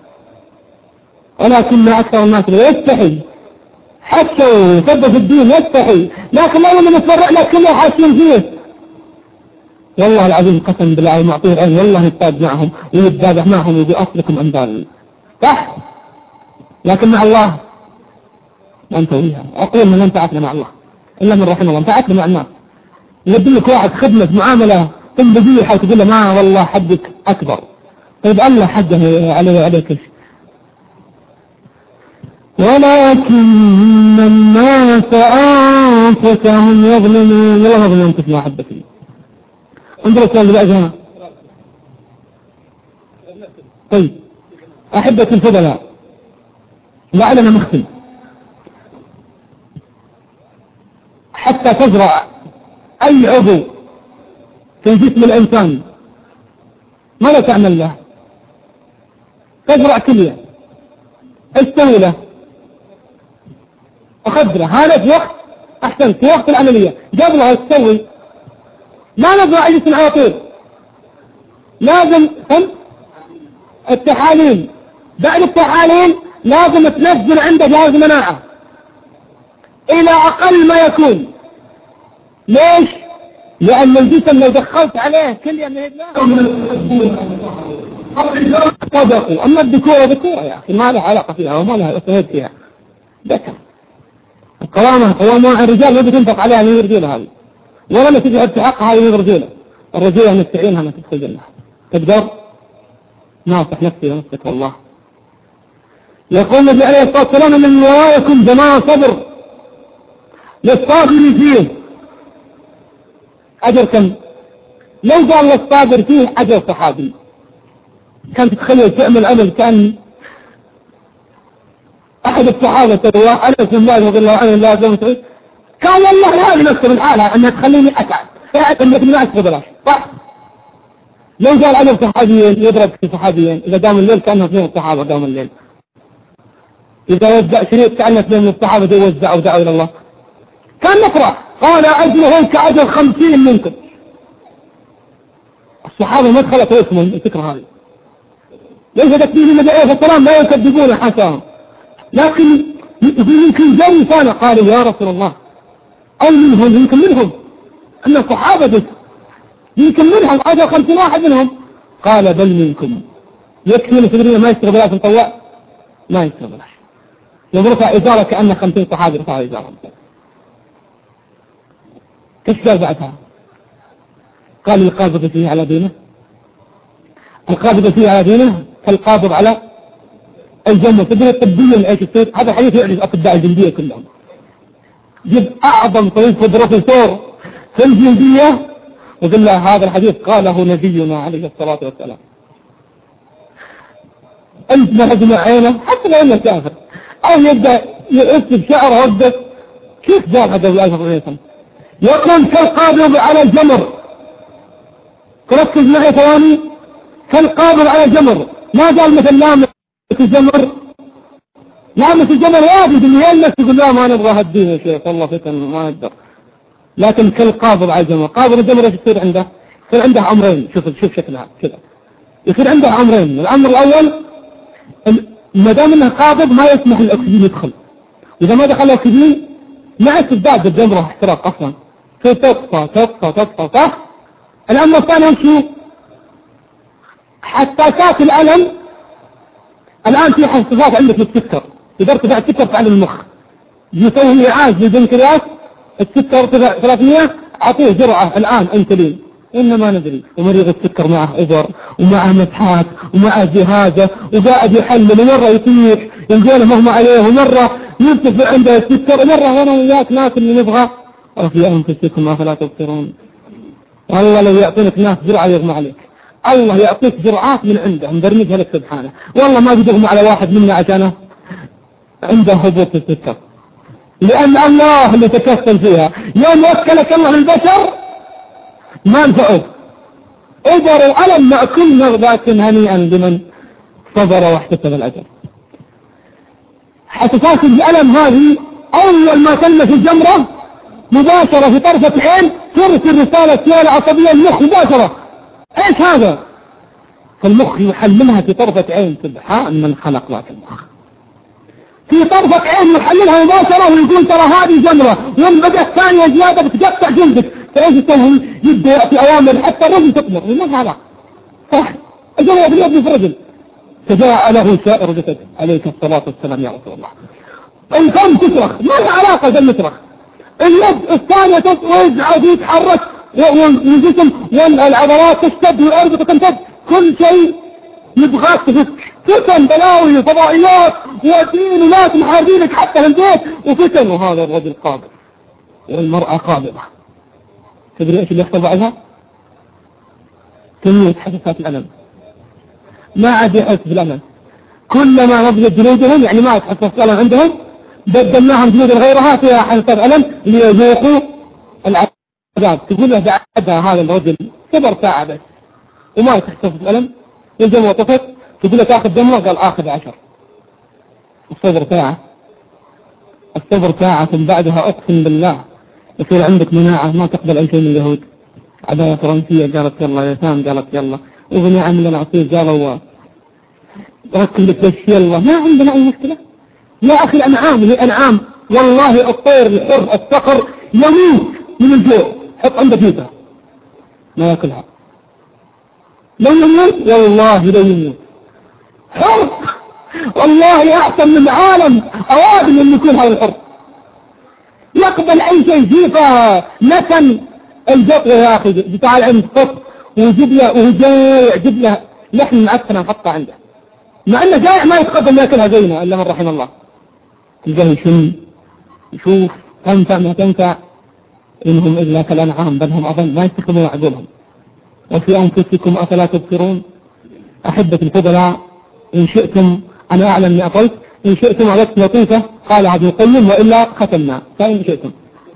ولكن أكثر الناس يستحي حتى يثبت في الدين يستحي، لكن لو اللي نتبرع لك كله حاسين فيه. والله العظيم قسم بالله معطيه العين والله يتطاد معهم ويتذابح معهم ويقول أصلكم أنبال صح، لكن مع الله ما نسويها. أقول من انفعتنا مع الله إلا من رحم الله، انفعتنا مع الناس. يدلك واحد خدمة معاملة ثم بذيحة وتقول له ما والله حدك أكبر. طيب الله حده عليك شيء. ولكن الناس أنفسهم يظلمون. لا يظلمون أنفسهم ما حد فيه. انظر السؤال بعدها. طيب أحبة الفضلاء لعلنا مختم. حتى تزرع أي عضو في جسم الإنسان ماذا تعمل له؟ تزرع كلية استوي له أخذره، هذا في وقت أحسن في وقت العملية قبلها تسوي. ما نزرع جسم على طول، لازم التحاليل. بعد التحاليل لازم تنزل عنده جهاز مناعة إلى أقل ما يكون. ليش؟ لأن الجسم لو دخلت عليه كلية من صدقوا. أما الذكورة ذكورة يا أخي ما لها علاقة فيها وما لها أسهد فيها ذكر. قوامة الرجال ما بتنفق عليها من الرجولة هذه، ولا ما تجعل تحقها هذه من الرجولة. الرجولة نستعينها ما تدخل الجنة. تقدر؟ ناصح نفسي ونفسك والله. يقول النبي عليه الصلاة والسلام من وراءكم جماعة صبر للصابر فيه أجر كم؟ لو قال للصابر فيه أجر صحابي، كان تتخيل تعمل عمل كان أحد الصحابة أنس بن مالك رضي الله عنه لا زمت كان والله هذه نفسه من حالها أنها تخليني أتعب فأعرف أنك ما أسفر بلاش صح؟ لو قال أجر صحابيين يضرب في صحابيين إذا دام الليل كأنه اثنين الصحابة دام الليل، إذا وزع شريط كأنه اثنين من الصحابة يوزعوا ودعوا إلى الله كان نفرح. قال أجرهم كأجر 50 منكم. الصحابة ما دخلت اسمهم الفكرة هذه، ليس تكذيب النبي عليه الصلاة والسلام لا يكذبون حساهم، لكن يمكن جري كان قالوا يا رسول الله أو منهم يمكن منهم أن الصحابة يمكن منهم أجر 50 واحد منهم. قال بل منكم. يكفي لسبرين ما يشتغل بلاش مطوع ما يشتغل بلاش، يوم رفع إزارة كأن 50 صحابي رفع إزارة. كيف قال بعدها؟ قال القابض فيه على دينه، القابض فيه على دينه كالقابض على الجنة. تدري طبيا ايش يصير؟ هذا حديث يعرف أطباء الجلدية كلهم. جيب أعظم طبيب في بروفيسور في الجلدية وقال له هذا الحديث قاله نبينا عليه الصلاة والسلام. أنت ما هجمع عينه حتى لو أنه كافر أو يبدأ يرسل شعره وقته كيف قال هذا الآية الرئيسة؟ يقول كالقابض على الجمر. تركز معي ثواني. كالقابض على الجمر، ما قال مثل لامس الجمر. لامس الجمر واجد اللي يلمس يقول لا ما نبغى هالدين يا شيخ والله فتن ما نقدر. لكن كالقابض على الجمر، قابض الجمر ايش يصير عنده؟ يصير عنده أمرين. شوف شكلها كذا. يصير عنده أمرين. الأمر الأول ما دام انه قابض ما يسمح الأكسجين يدخل، إذا ما دخل الأكسجين ما تزداد الجمرة احتراق أصلا تطفى صح؟ الأمر الثاني شو؟ حساسات الألم. الآن في حساسات عندك للسكر، إذا ارتفع السكر فعل المخ يسوي إعاز للبنكرياس، السكر ارتفع 300 أعطيه جرعة الآن أنسولين. إنما ندري ومريض السكر معه إبر ومعه مسحات ومعه جهازه وقاعد يحلل ومرة يطيح يلقونه مهما عليه ومرة يرتفع عنده السكر ومرة وانا وياك ناس اللي نبغى وفي أنفسكم أفلا تبصرون. والله لو يعطينك ناس جرعة يغمى عليك، الله يعطيك جرعات من عنده مبرمجها لك سبحانه. والله ما بيغمى على واحد منا عشانه عنده هبوط السكر، لأن الله اللي تكفل فيها. يوم وكلك الله للبشر ما نفعه إبر الألم مأكل مغباة هنيئا لمن صبر واحتسب الأجر. حساسات الألم هذه أول ما تلمس الجمرة مباشرة في طرفة عين ترسل رسالة سيالة عصبية المخ مباشرة. ايش هذا؟ فالمخ يحللها في طرفة عين. سبحان من خلق ذاك المخ في طرفة عين يحللها مباشرة ويقول ترى هذه جمرة، يوم بدأ ثانية زيادة بتقطع جلدك. فايش يسوي؟ يبدأ يعطي أوامر حتى الرجل تطمر. ما هذا صح؟ الجمرة في اليد في الرجل. فجاء له سائر جسد عليك الصلاة والسلام يا رسول الله. الفم تصرخ، ما له علاقة بالمصرخ. اليد الثانية تصرخ يتحرك والجسم والعضلات تشتد والأرض تنتد، كل شيء يبغاك تفك. فتن بلاوي فضائيات ودين وناس محاربينك حتى في البيت وفتن. وهذا الرجل قابض والمرأة قابضة. تدري ايش اللي يحصل بعدها؟ كمية حساسات الألم، ما عاد يحس بالألم. كلما نضجت جلودهم يعني ما تحسس الألم عندهم بدلناهم جلود غيرها فيها حساسات ألم ليذوقوا العذاب. تقول له بعدها هذا الرجل صبر ساعة بس وما تحسس الألم يلزم وطفت. تقول له تاخذ دمه قال آخذ 10. الصبر ساعة، الصبر ساعة ثم بعدها أقسم بالله يصير عندك مناعة ما تقبل أي شيء من اليهود. عداية فرنسية قالت يلا، يسام قالت يلا، وبني عمل العصير قالوا ركب لك بس يلا، ما عندنا أي مشكلة. يا أخي الأنعام والله الطير الحر الصقر يموت من الجوع، حط عنده بيتها ما يأكلها. لو يموت والله لو يموت حر والله أحسن من عالم أوادم أن يكون هذا الحر. يقبل أي شيء جيفة نتن الجط يا أخي تعال عند قط ويجيب له وجاي يجيب له لحم معفنة نحطها عنده، مع أنه جايع ما يتقبل يأكلها زينا إلا من رحم الله. تلقاه يشم يشوف تنفع ما تنفع، إنهم إلا كالأنعام بل هم أضل ما يستخدمون عقولهم. وفي أنفسكم أفلا تبصرون. أحبة الفضلاء، إن شئتم أنا أعلم أني أطلت، إن شئتم عدت لطيفة قال ابن القيم وإلا ختمنا، فإن شئتم.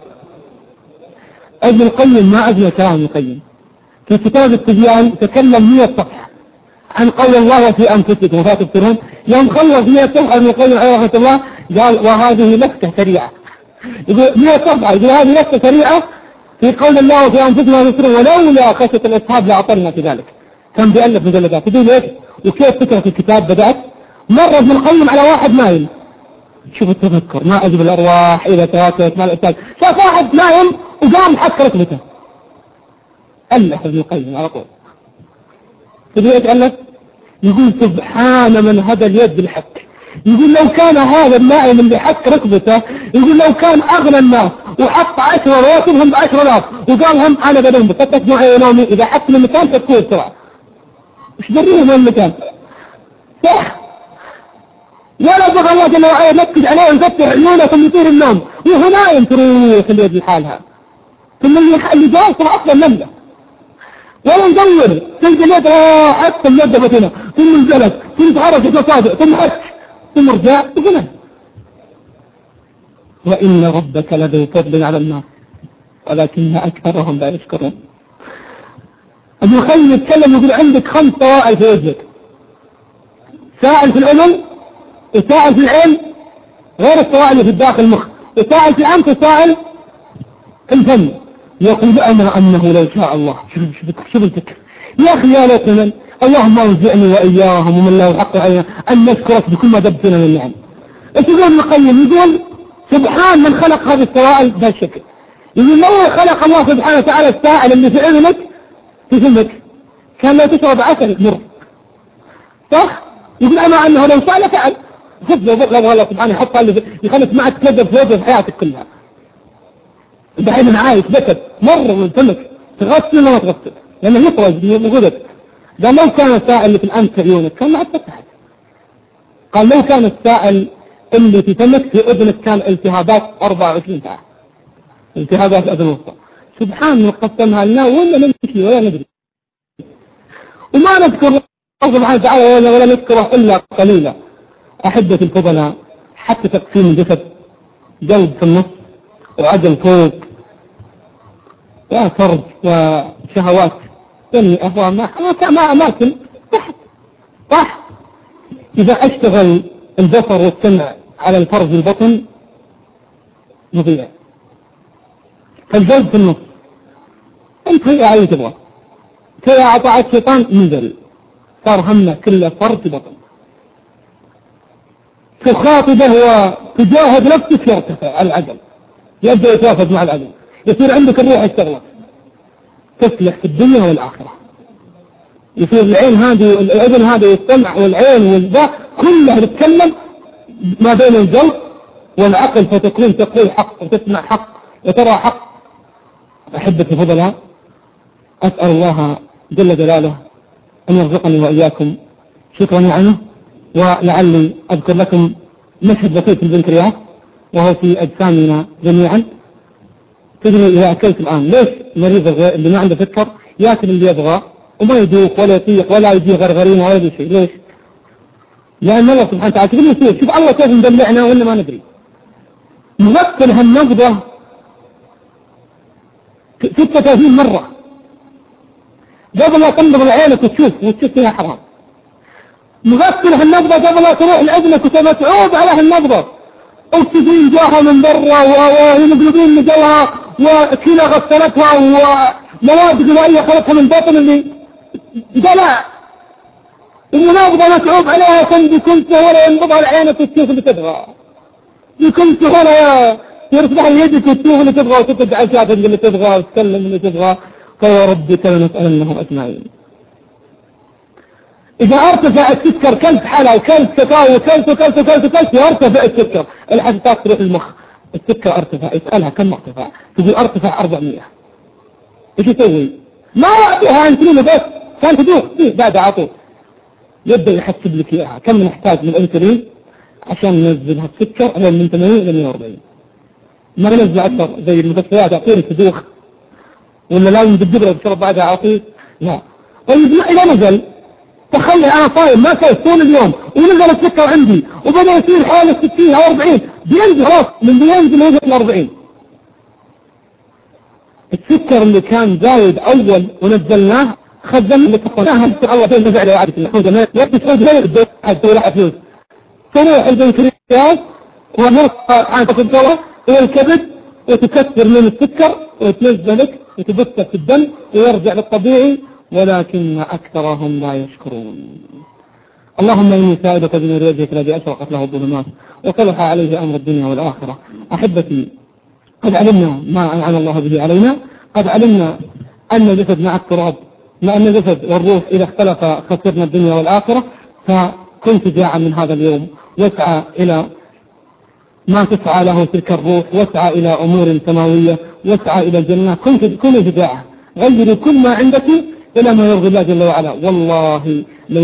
ابن القيم ما أجل كلام ابن القيم في كتاب التبيان تكلم 100 صفحة عن قول الله في أنفسكم أفلا تبصرون. يوم خلص 100 صفحة ابن القيم عليه رحمة الله قال وهذه لفتة سريعة، يقول 100 صفحة، يقول هذه لفتة سريعة في قول الله في أنفسكم أفلا تبصرون ولولا خشية الأصحاب لأعطلنا في ذلك. كان بيألف مجلدات. تقول ليش وكيف فكرة الكتاب بدأت؟ مرة ابن القيم على واحد نايم، شوف التذكر ما أجب الأرواح إذا تواترت مع الإنسان، شاف واحد نايم وقام حك ركبته، ألف ابن القيم على طول. تدري ايش ألف؟ يقول سبحان من هدى اليد بالحك. يقول لو كان هذا النائم اللي حك ركبته، يقول لو كان أغنى الناس وحط 10 رواتبهم ب10,000 وقال هم أنا بنوم بفتت معي نومي إذا حط من مكان تكون بسرعة، وش دريه من المكان؟ صح؟ ولا بغى الله جل وعلا ينكد عليه ويفتح عيونه ثم يطير النوم وهو نايم، تروح اليد لحالها. ثم اللي جالسه أصلا نملة ولا ندور تلقى اليد راحت ثم ندبت هنا ثم نزلت ثم تحركت مصادئ ثم حك ثم رجع وقنا. وإن ربك لذو فضل على الناس ولكن أكثرهم لا يشكرون. ابن القيم يتكلم يقول عندك 5 سوائل في وجهك، سائل في الأذن وسائل في العين غير السوائل اللي في الداخل المخ، وسائل في الأنف وسائل الفم. يقول أنا أنه لو شاء الله شوف الفكر يا أخي يا ليتنا اللهم اوزعني وإياهم ومن له الحق علينا أن نشكرك بكل ما دبتنا من النعم. ايش يقول ابن القيم؟ يقول سبحان من خلق هذه السوائل بهذا الشكل. يقول لو خلق الله سبحانه وتعالى السائل اللي في أذنك في فمك كان لا تشرب عسل مر، صح؟ يقول أنا أنه لو شاء لفعل. خذ لو الله سبحانه يحطها اللي يخلص معك تكذب في وجه حياتك كلها. الحين عايش بكت مر من فمك تغسل ولا ما تغسل لأنه يخرج من غدك. قال لو كان السائل اللي في الأنف في عيونك كان ما فتحت. قال لو كان السائل اللي في فمك في أذنك كان التهابات 24 ساعة، التهابات الأذن الوسطى. سبحان من قسمها لنا ولا نمشي ولا ندري وما نذكر الله سبحانه وتعالى ولا نذكره إلا قليلا. أحبة الفضلاء، حتى تقسيم الجسد قلب في النص وعجل فوق وفرج وشهوات ثاني أهوى ما أماكن تحت. صح؟ إذا أشتغل البصر والسمع على الفرج البطن مضيع. فالقلب في النص انت هي عليه تبغى كي أعطاك الشيطان نزل صار همنا كله فرج بطن. تخاطبه وتجاهد نفسك يرتفع العقل يبدأ يتوافق مع العقل يصير عندك الروح اشتغلت تفلح في الدنيا والآخرة. يصير العين هذه الأذن هذا يستمع والعين والذا كلها تتكلم ما بين القلب والعقل فتكون تقول حق وتسمع حق وترى حق. أحبتي فضلها، أسأل الله جل جلاله أن يرزقني وإياكم شكرا عنه. ولعلي أذكر لكم مشهد بسيط في البنكرياس وهو في أجسامنا جميعا. تدري إذا أكلت الآن ليش مريض اللي ما عنده سكر يأكل اللي يبغى وما يدوق ولا يطيق ولا يجي غرغرين ولا يجي شيء؟ ليش؟ لأن الله سبحانه وتعالى كيف نصير؟ شوف الله كيف مدلعنا وإلا ما ندري. نغسل هالنبضة 36 مرة قبل لا تنبض عينك وتشوف فيها حرام. نغسل هالنبضة قبل لا تروح لأذنك وتمتعوب على هالنبضة. أكسجين جاها من برا وهيموجلوبين مجوها وكلى غسلتها ومواد غذائية خلتها من بطن اللي دلع. المنابضة متعوب عليها بكل سهولة ينبض على عينك وتشوف اللي تبغى بكل سهولة يرفع يدك وتشوف اللي تبغى وتقعد على شاشة اللي تبغى وتتكلم اللي تبغى. فيا ربك لنسألنهم أجمعين. إذا ارتفع السكر كلت حلا وكلت كاكاو وكلت يرتفع السكر الحساسات تروح المخ السكر ارتفع، يسألها كم ارتفع، تقول ارتفع 400. ايش يسوي؟ ما يعطيها انسولين بس، كان تدوخ بعد عطوه يبدأ يحسب لك اياها كم نحتاج من الانسولين عشان ننزلها السكر من 80 إلى 140. ما ننزل أكثر زي المستشفيات يعطيني تدوخ ولا لازم تدبر بشرب بعدها عطيه؟ لا. طيب إذا نزل تخلي أنا صايم ما كيف طول اليوم ونزل السكر عندي وبدأ يصير حوالي 60 أو 40، بينزل خلاص من بينزل ينزل 40. السكر اللي كان زايد أول ونزلناه خزن لك الله فين نزع له عادة الحوزة ما يبدي تقول غير الدوء حتى ولا فلوس تروح البنكرياس ونرفع عن الدواء والكبد وتكثر من السكر وتنزلك وتبث في الدم ويرجع للطبيعي، ولكن أكثرهم لا يشكرون. اللهم إني سائلك بنور وجهك الذي أشرقت له الظلمات وصلح عليه أمر الدنيا والآخرة. أحبتي، قد علمنا ما أنعم الله به علينا، قد علمنا أن الجسد مع التراب، مع أن الجسد والروح إذا اختلف خسرنا الدنيا والآخرة. فكن شجاعا من هذا اليوم واسعى إلى ما تسعى له تلك الروح، واسعى إلى أمور سماوية، واسعى إلى الجنة. كن شجاعة، غيري كل ما عندك إلى ما يرضي الله جل وعلا. والله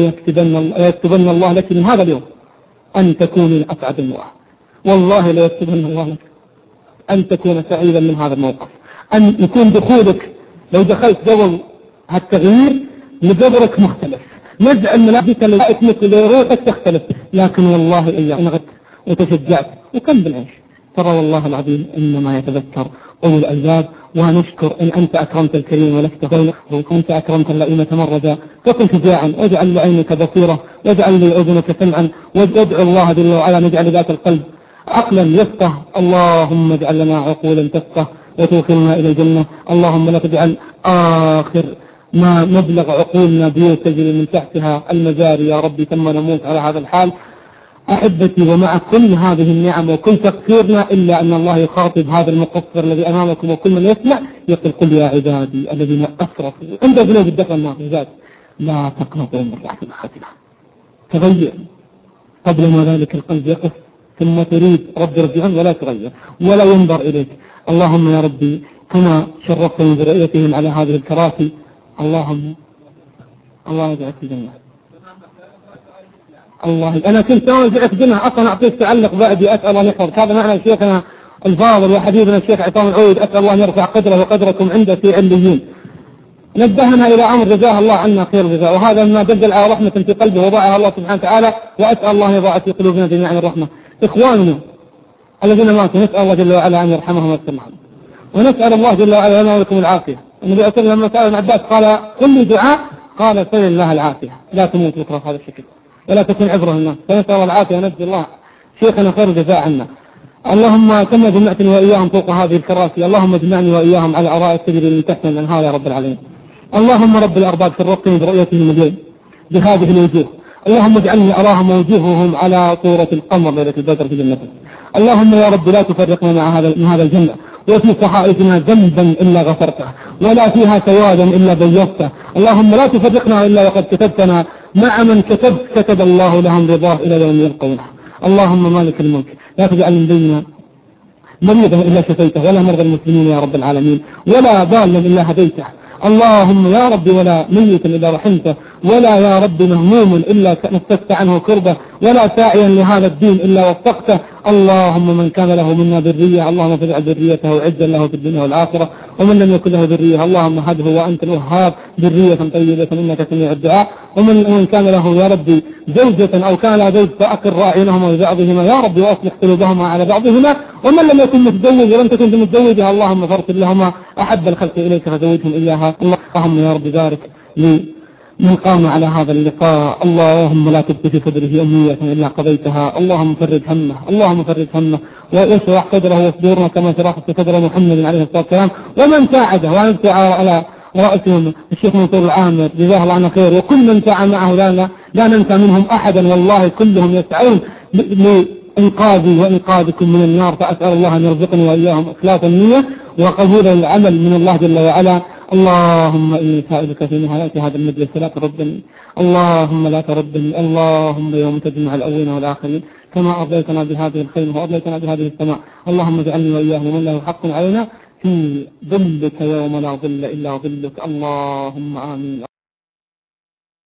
ليكتبن الله لك من هذا اليوم أن تكوني أسعد المرأة، والله ليكتبن الله لك أن تكون سعيدا من هذا الموقف، أن يكون دخولك لو دخلت قبل هالتغيير لقبرك مختلف، نزع الملابس اللي مثل روحك تختلف، لكن والله إياك نغت وتشجعت وكم بالعيش. ترى والله العظيم إنما يتذكر أولو الألباب. ونشكر إن أنت أكرمت الكريم ولست غيره، وكنت أكرمت اللئيم تمردا. فكن شجاعا، واجعل لعينك بصيرة، واجعل لأذنك سمعا، وادعو الله جل وعلا نجعل ذات القلب عقلا يفقه. اللهم اجعل لنا عقولا تفقه وتوصلنا إلى الجنة. اللهم لا تجعل آخر ما مبلغ عقولنا بيوت تجري من تحتها المجاري يا ربي ثم نموت على هذا الحال. أحبتي، ومع كل هذه النعم وكل تقصيرنا إلا أن الله يخاطب هذا المقصر الذي أمامكم وكل من يسمع يقول: قل يا عبادي الذين أسرفوا عند ذنوب الدفع النافذات لا تقنطوا من رحمة الله. تغير قبل ما ذلك القلب يقف، ثم تريد ربي رجعا ولا تغير ولا ينظر إليك. اللهم يا ربي كما شرفت من ذريتهم على هذه الكراسي، اللهم الله يجعل في الجنة. الله أنا كنت أوزع في الجنة أصلا أعطيك تعلق بعدي، أسأل الله يحفظك. هذا معنى شيخنا الفاضل وحبيبنا الشيخ عصام العود، أسأل الله أن يرفع قدره وقدركم عنده في عليين. نبهنا إلى أمر جزاه الله عنا خير الجزاء، وهذا ما دل على رحمة في قلبه وضعها الله سبحانه وتعالى، وأسأل الله أن يضع في قلوبنا جميعا الرحمة. إخواننا الذين ماتوا نسأل الله جل وعلا أن يرحمهم ويغفر لهم، ونسأل الله جل وعلا لنا ولكم العافية. النبي صلى الله عليه وسلم لما سأل ابن عباس قال: قل لي دعاء، قال: سل الله العافية، لا تموت بكرة هذا الشكل ولا تكون عبرة الناس. فنسأل الله العافية ونجزي الله شيخنا خير الجزاء عنا. اللهم كما جمعتني وإياهم فوق هذه الكراسي، اللهم اجمعني وإياهم على أرائك تجري من تحت الأنهار يا رب العالمين. اللهم رب الأرباب شرفتني برؤيتهم اليوم بهذه الوجوه، اللهم اجعلني أراهم وجوههم على صورة القمر ليلة البدر في جنتك. اللهم يا رب لا تفرقنا من هذا الجنة، وفي صحائفنا ذنبا إلا غفرته، ولا فيها سوادا إلا بيضته. اللهم لا تفرقنا إلا وقد كتبتنا مع من كتب الله لهم رضاه إلى يوم يلقونه. اللهم مالك الملك لا تجعل من بيننا مريضا إلا شفيته، ولا مرضى المسلمين يا رب العالمين، ولا ضالا إلا هديته. اللهم يا رب ولا ميتا إلا رحمته، ولا يا رب مهموم إلا نفست عنه كربه، ولا ساعيا لهذا الدين إلا وفقته. اللهم من كان له منا ذرية اللهم فاجعل ذريته عزا له في الدنيا والآخرة، ومن لم يكن له ذرية اللهم هده وأنت الوهاب ذرية طيبة إنك سميع الدعاء. ومن كان له يا ربي زوجة أو كان له زوج فأقر أعينهما ببعضهما يا ربي وأصلح قلوبهما على بعضهما. ومن لم يكن متزوج ولم تكن متزوجة اللهم فاغفر لهما أحب الخلق إليك فزوجهم إياها. اللهم يا رب بارك من قام على هذا اللقاء، اللهم لا تبقي في صدره أمنية إلا قضيتها. اللهم فرج همه، اللهم فرج همه واشرح صدره وصدورنا كما شرحت صدر محمد عليه الصلاة والسلام. ومن ساعده وأنت على رأسهم الشيخ منصور العامر جزاه الله عنه خير، وكل من سعى معه لا ننسى منهم أحدا، والله كلهم يسعون لإنقاذي وإنقاذكم من النار. فأسأل الله أن يرزقني وإياهم إخلاص النية وقبول العمل من الله جل وعلا. اللهم إني سائلك في نهاية هذا المجلس لا تردني، اللهم لا تردني، اللهم يوم تجمع الأولين والآخرين كما أرضيتنا بهذه الخيمة وأرضيتنا بهذه السماء، اللهم اجعلني وإياهم من له حق علينا في ظلك يوم لا ظل إلا ظلك، اللهم آمين.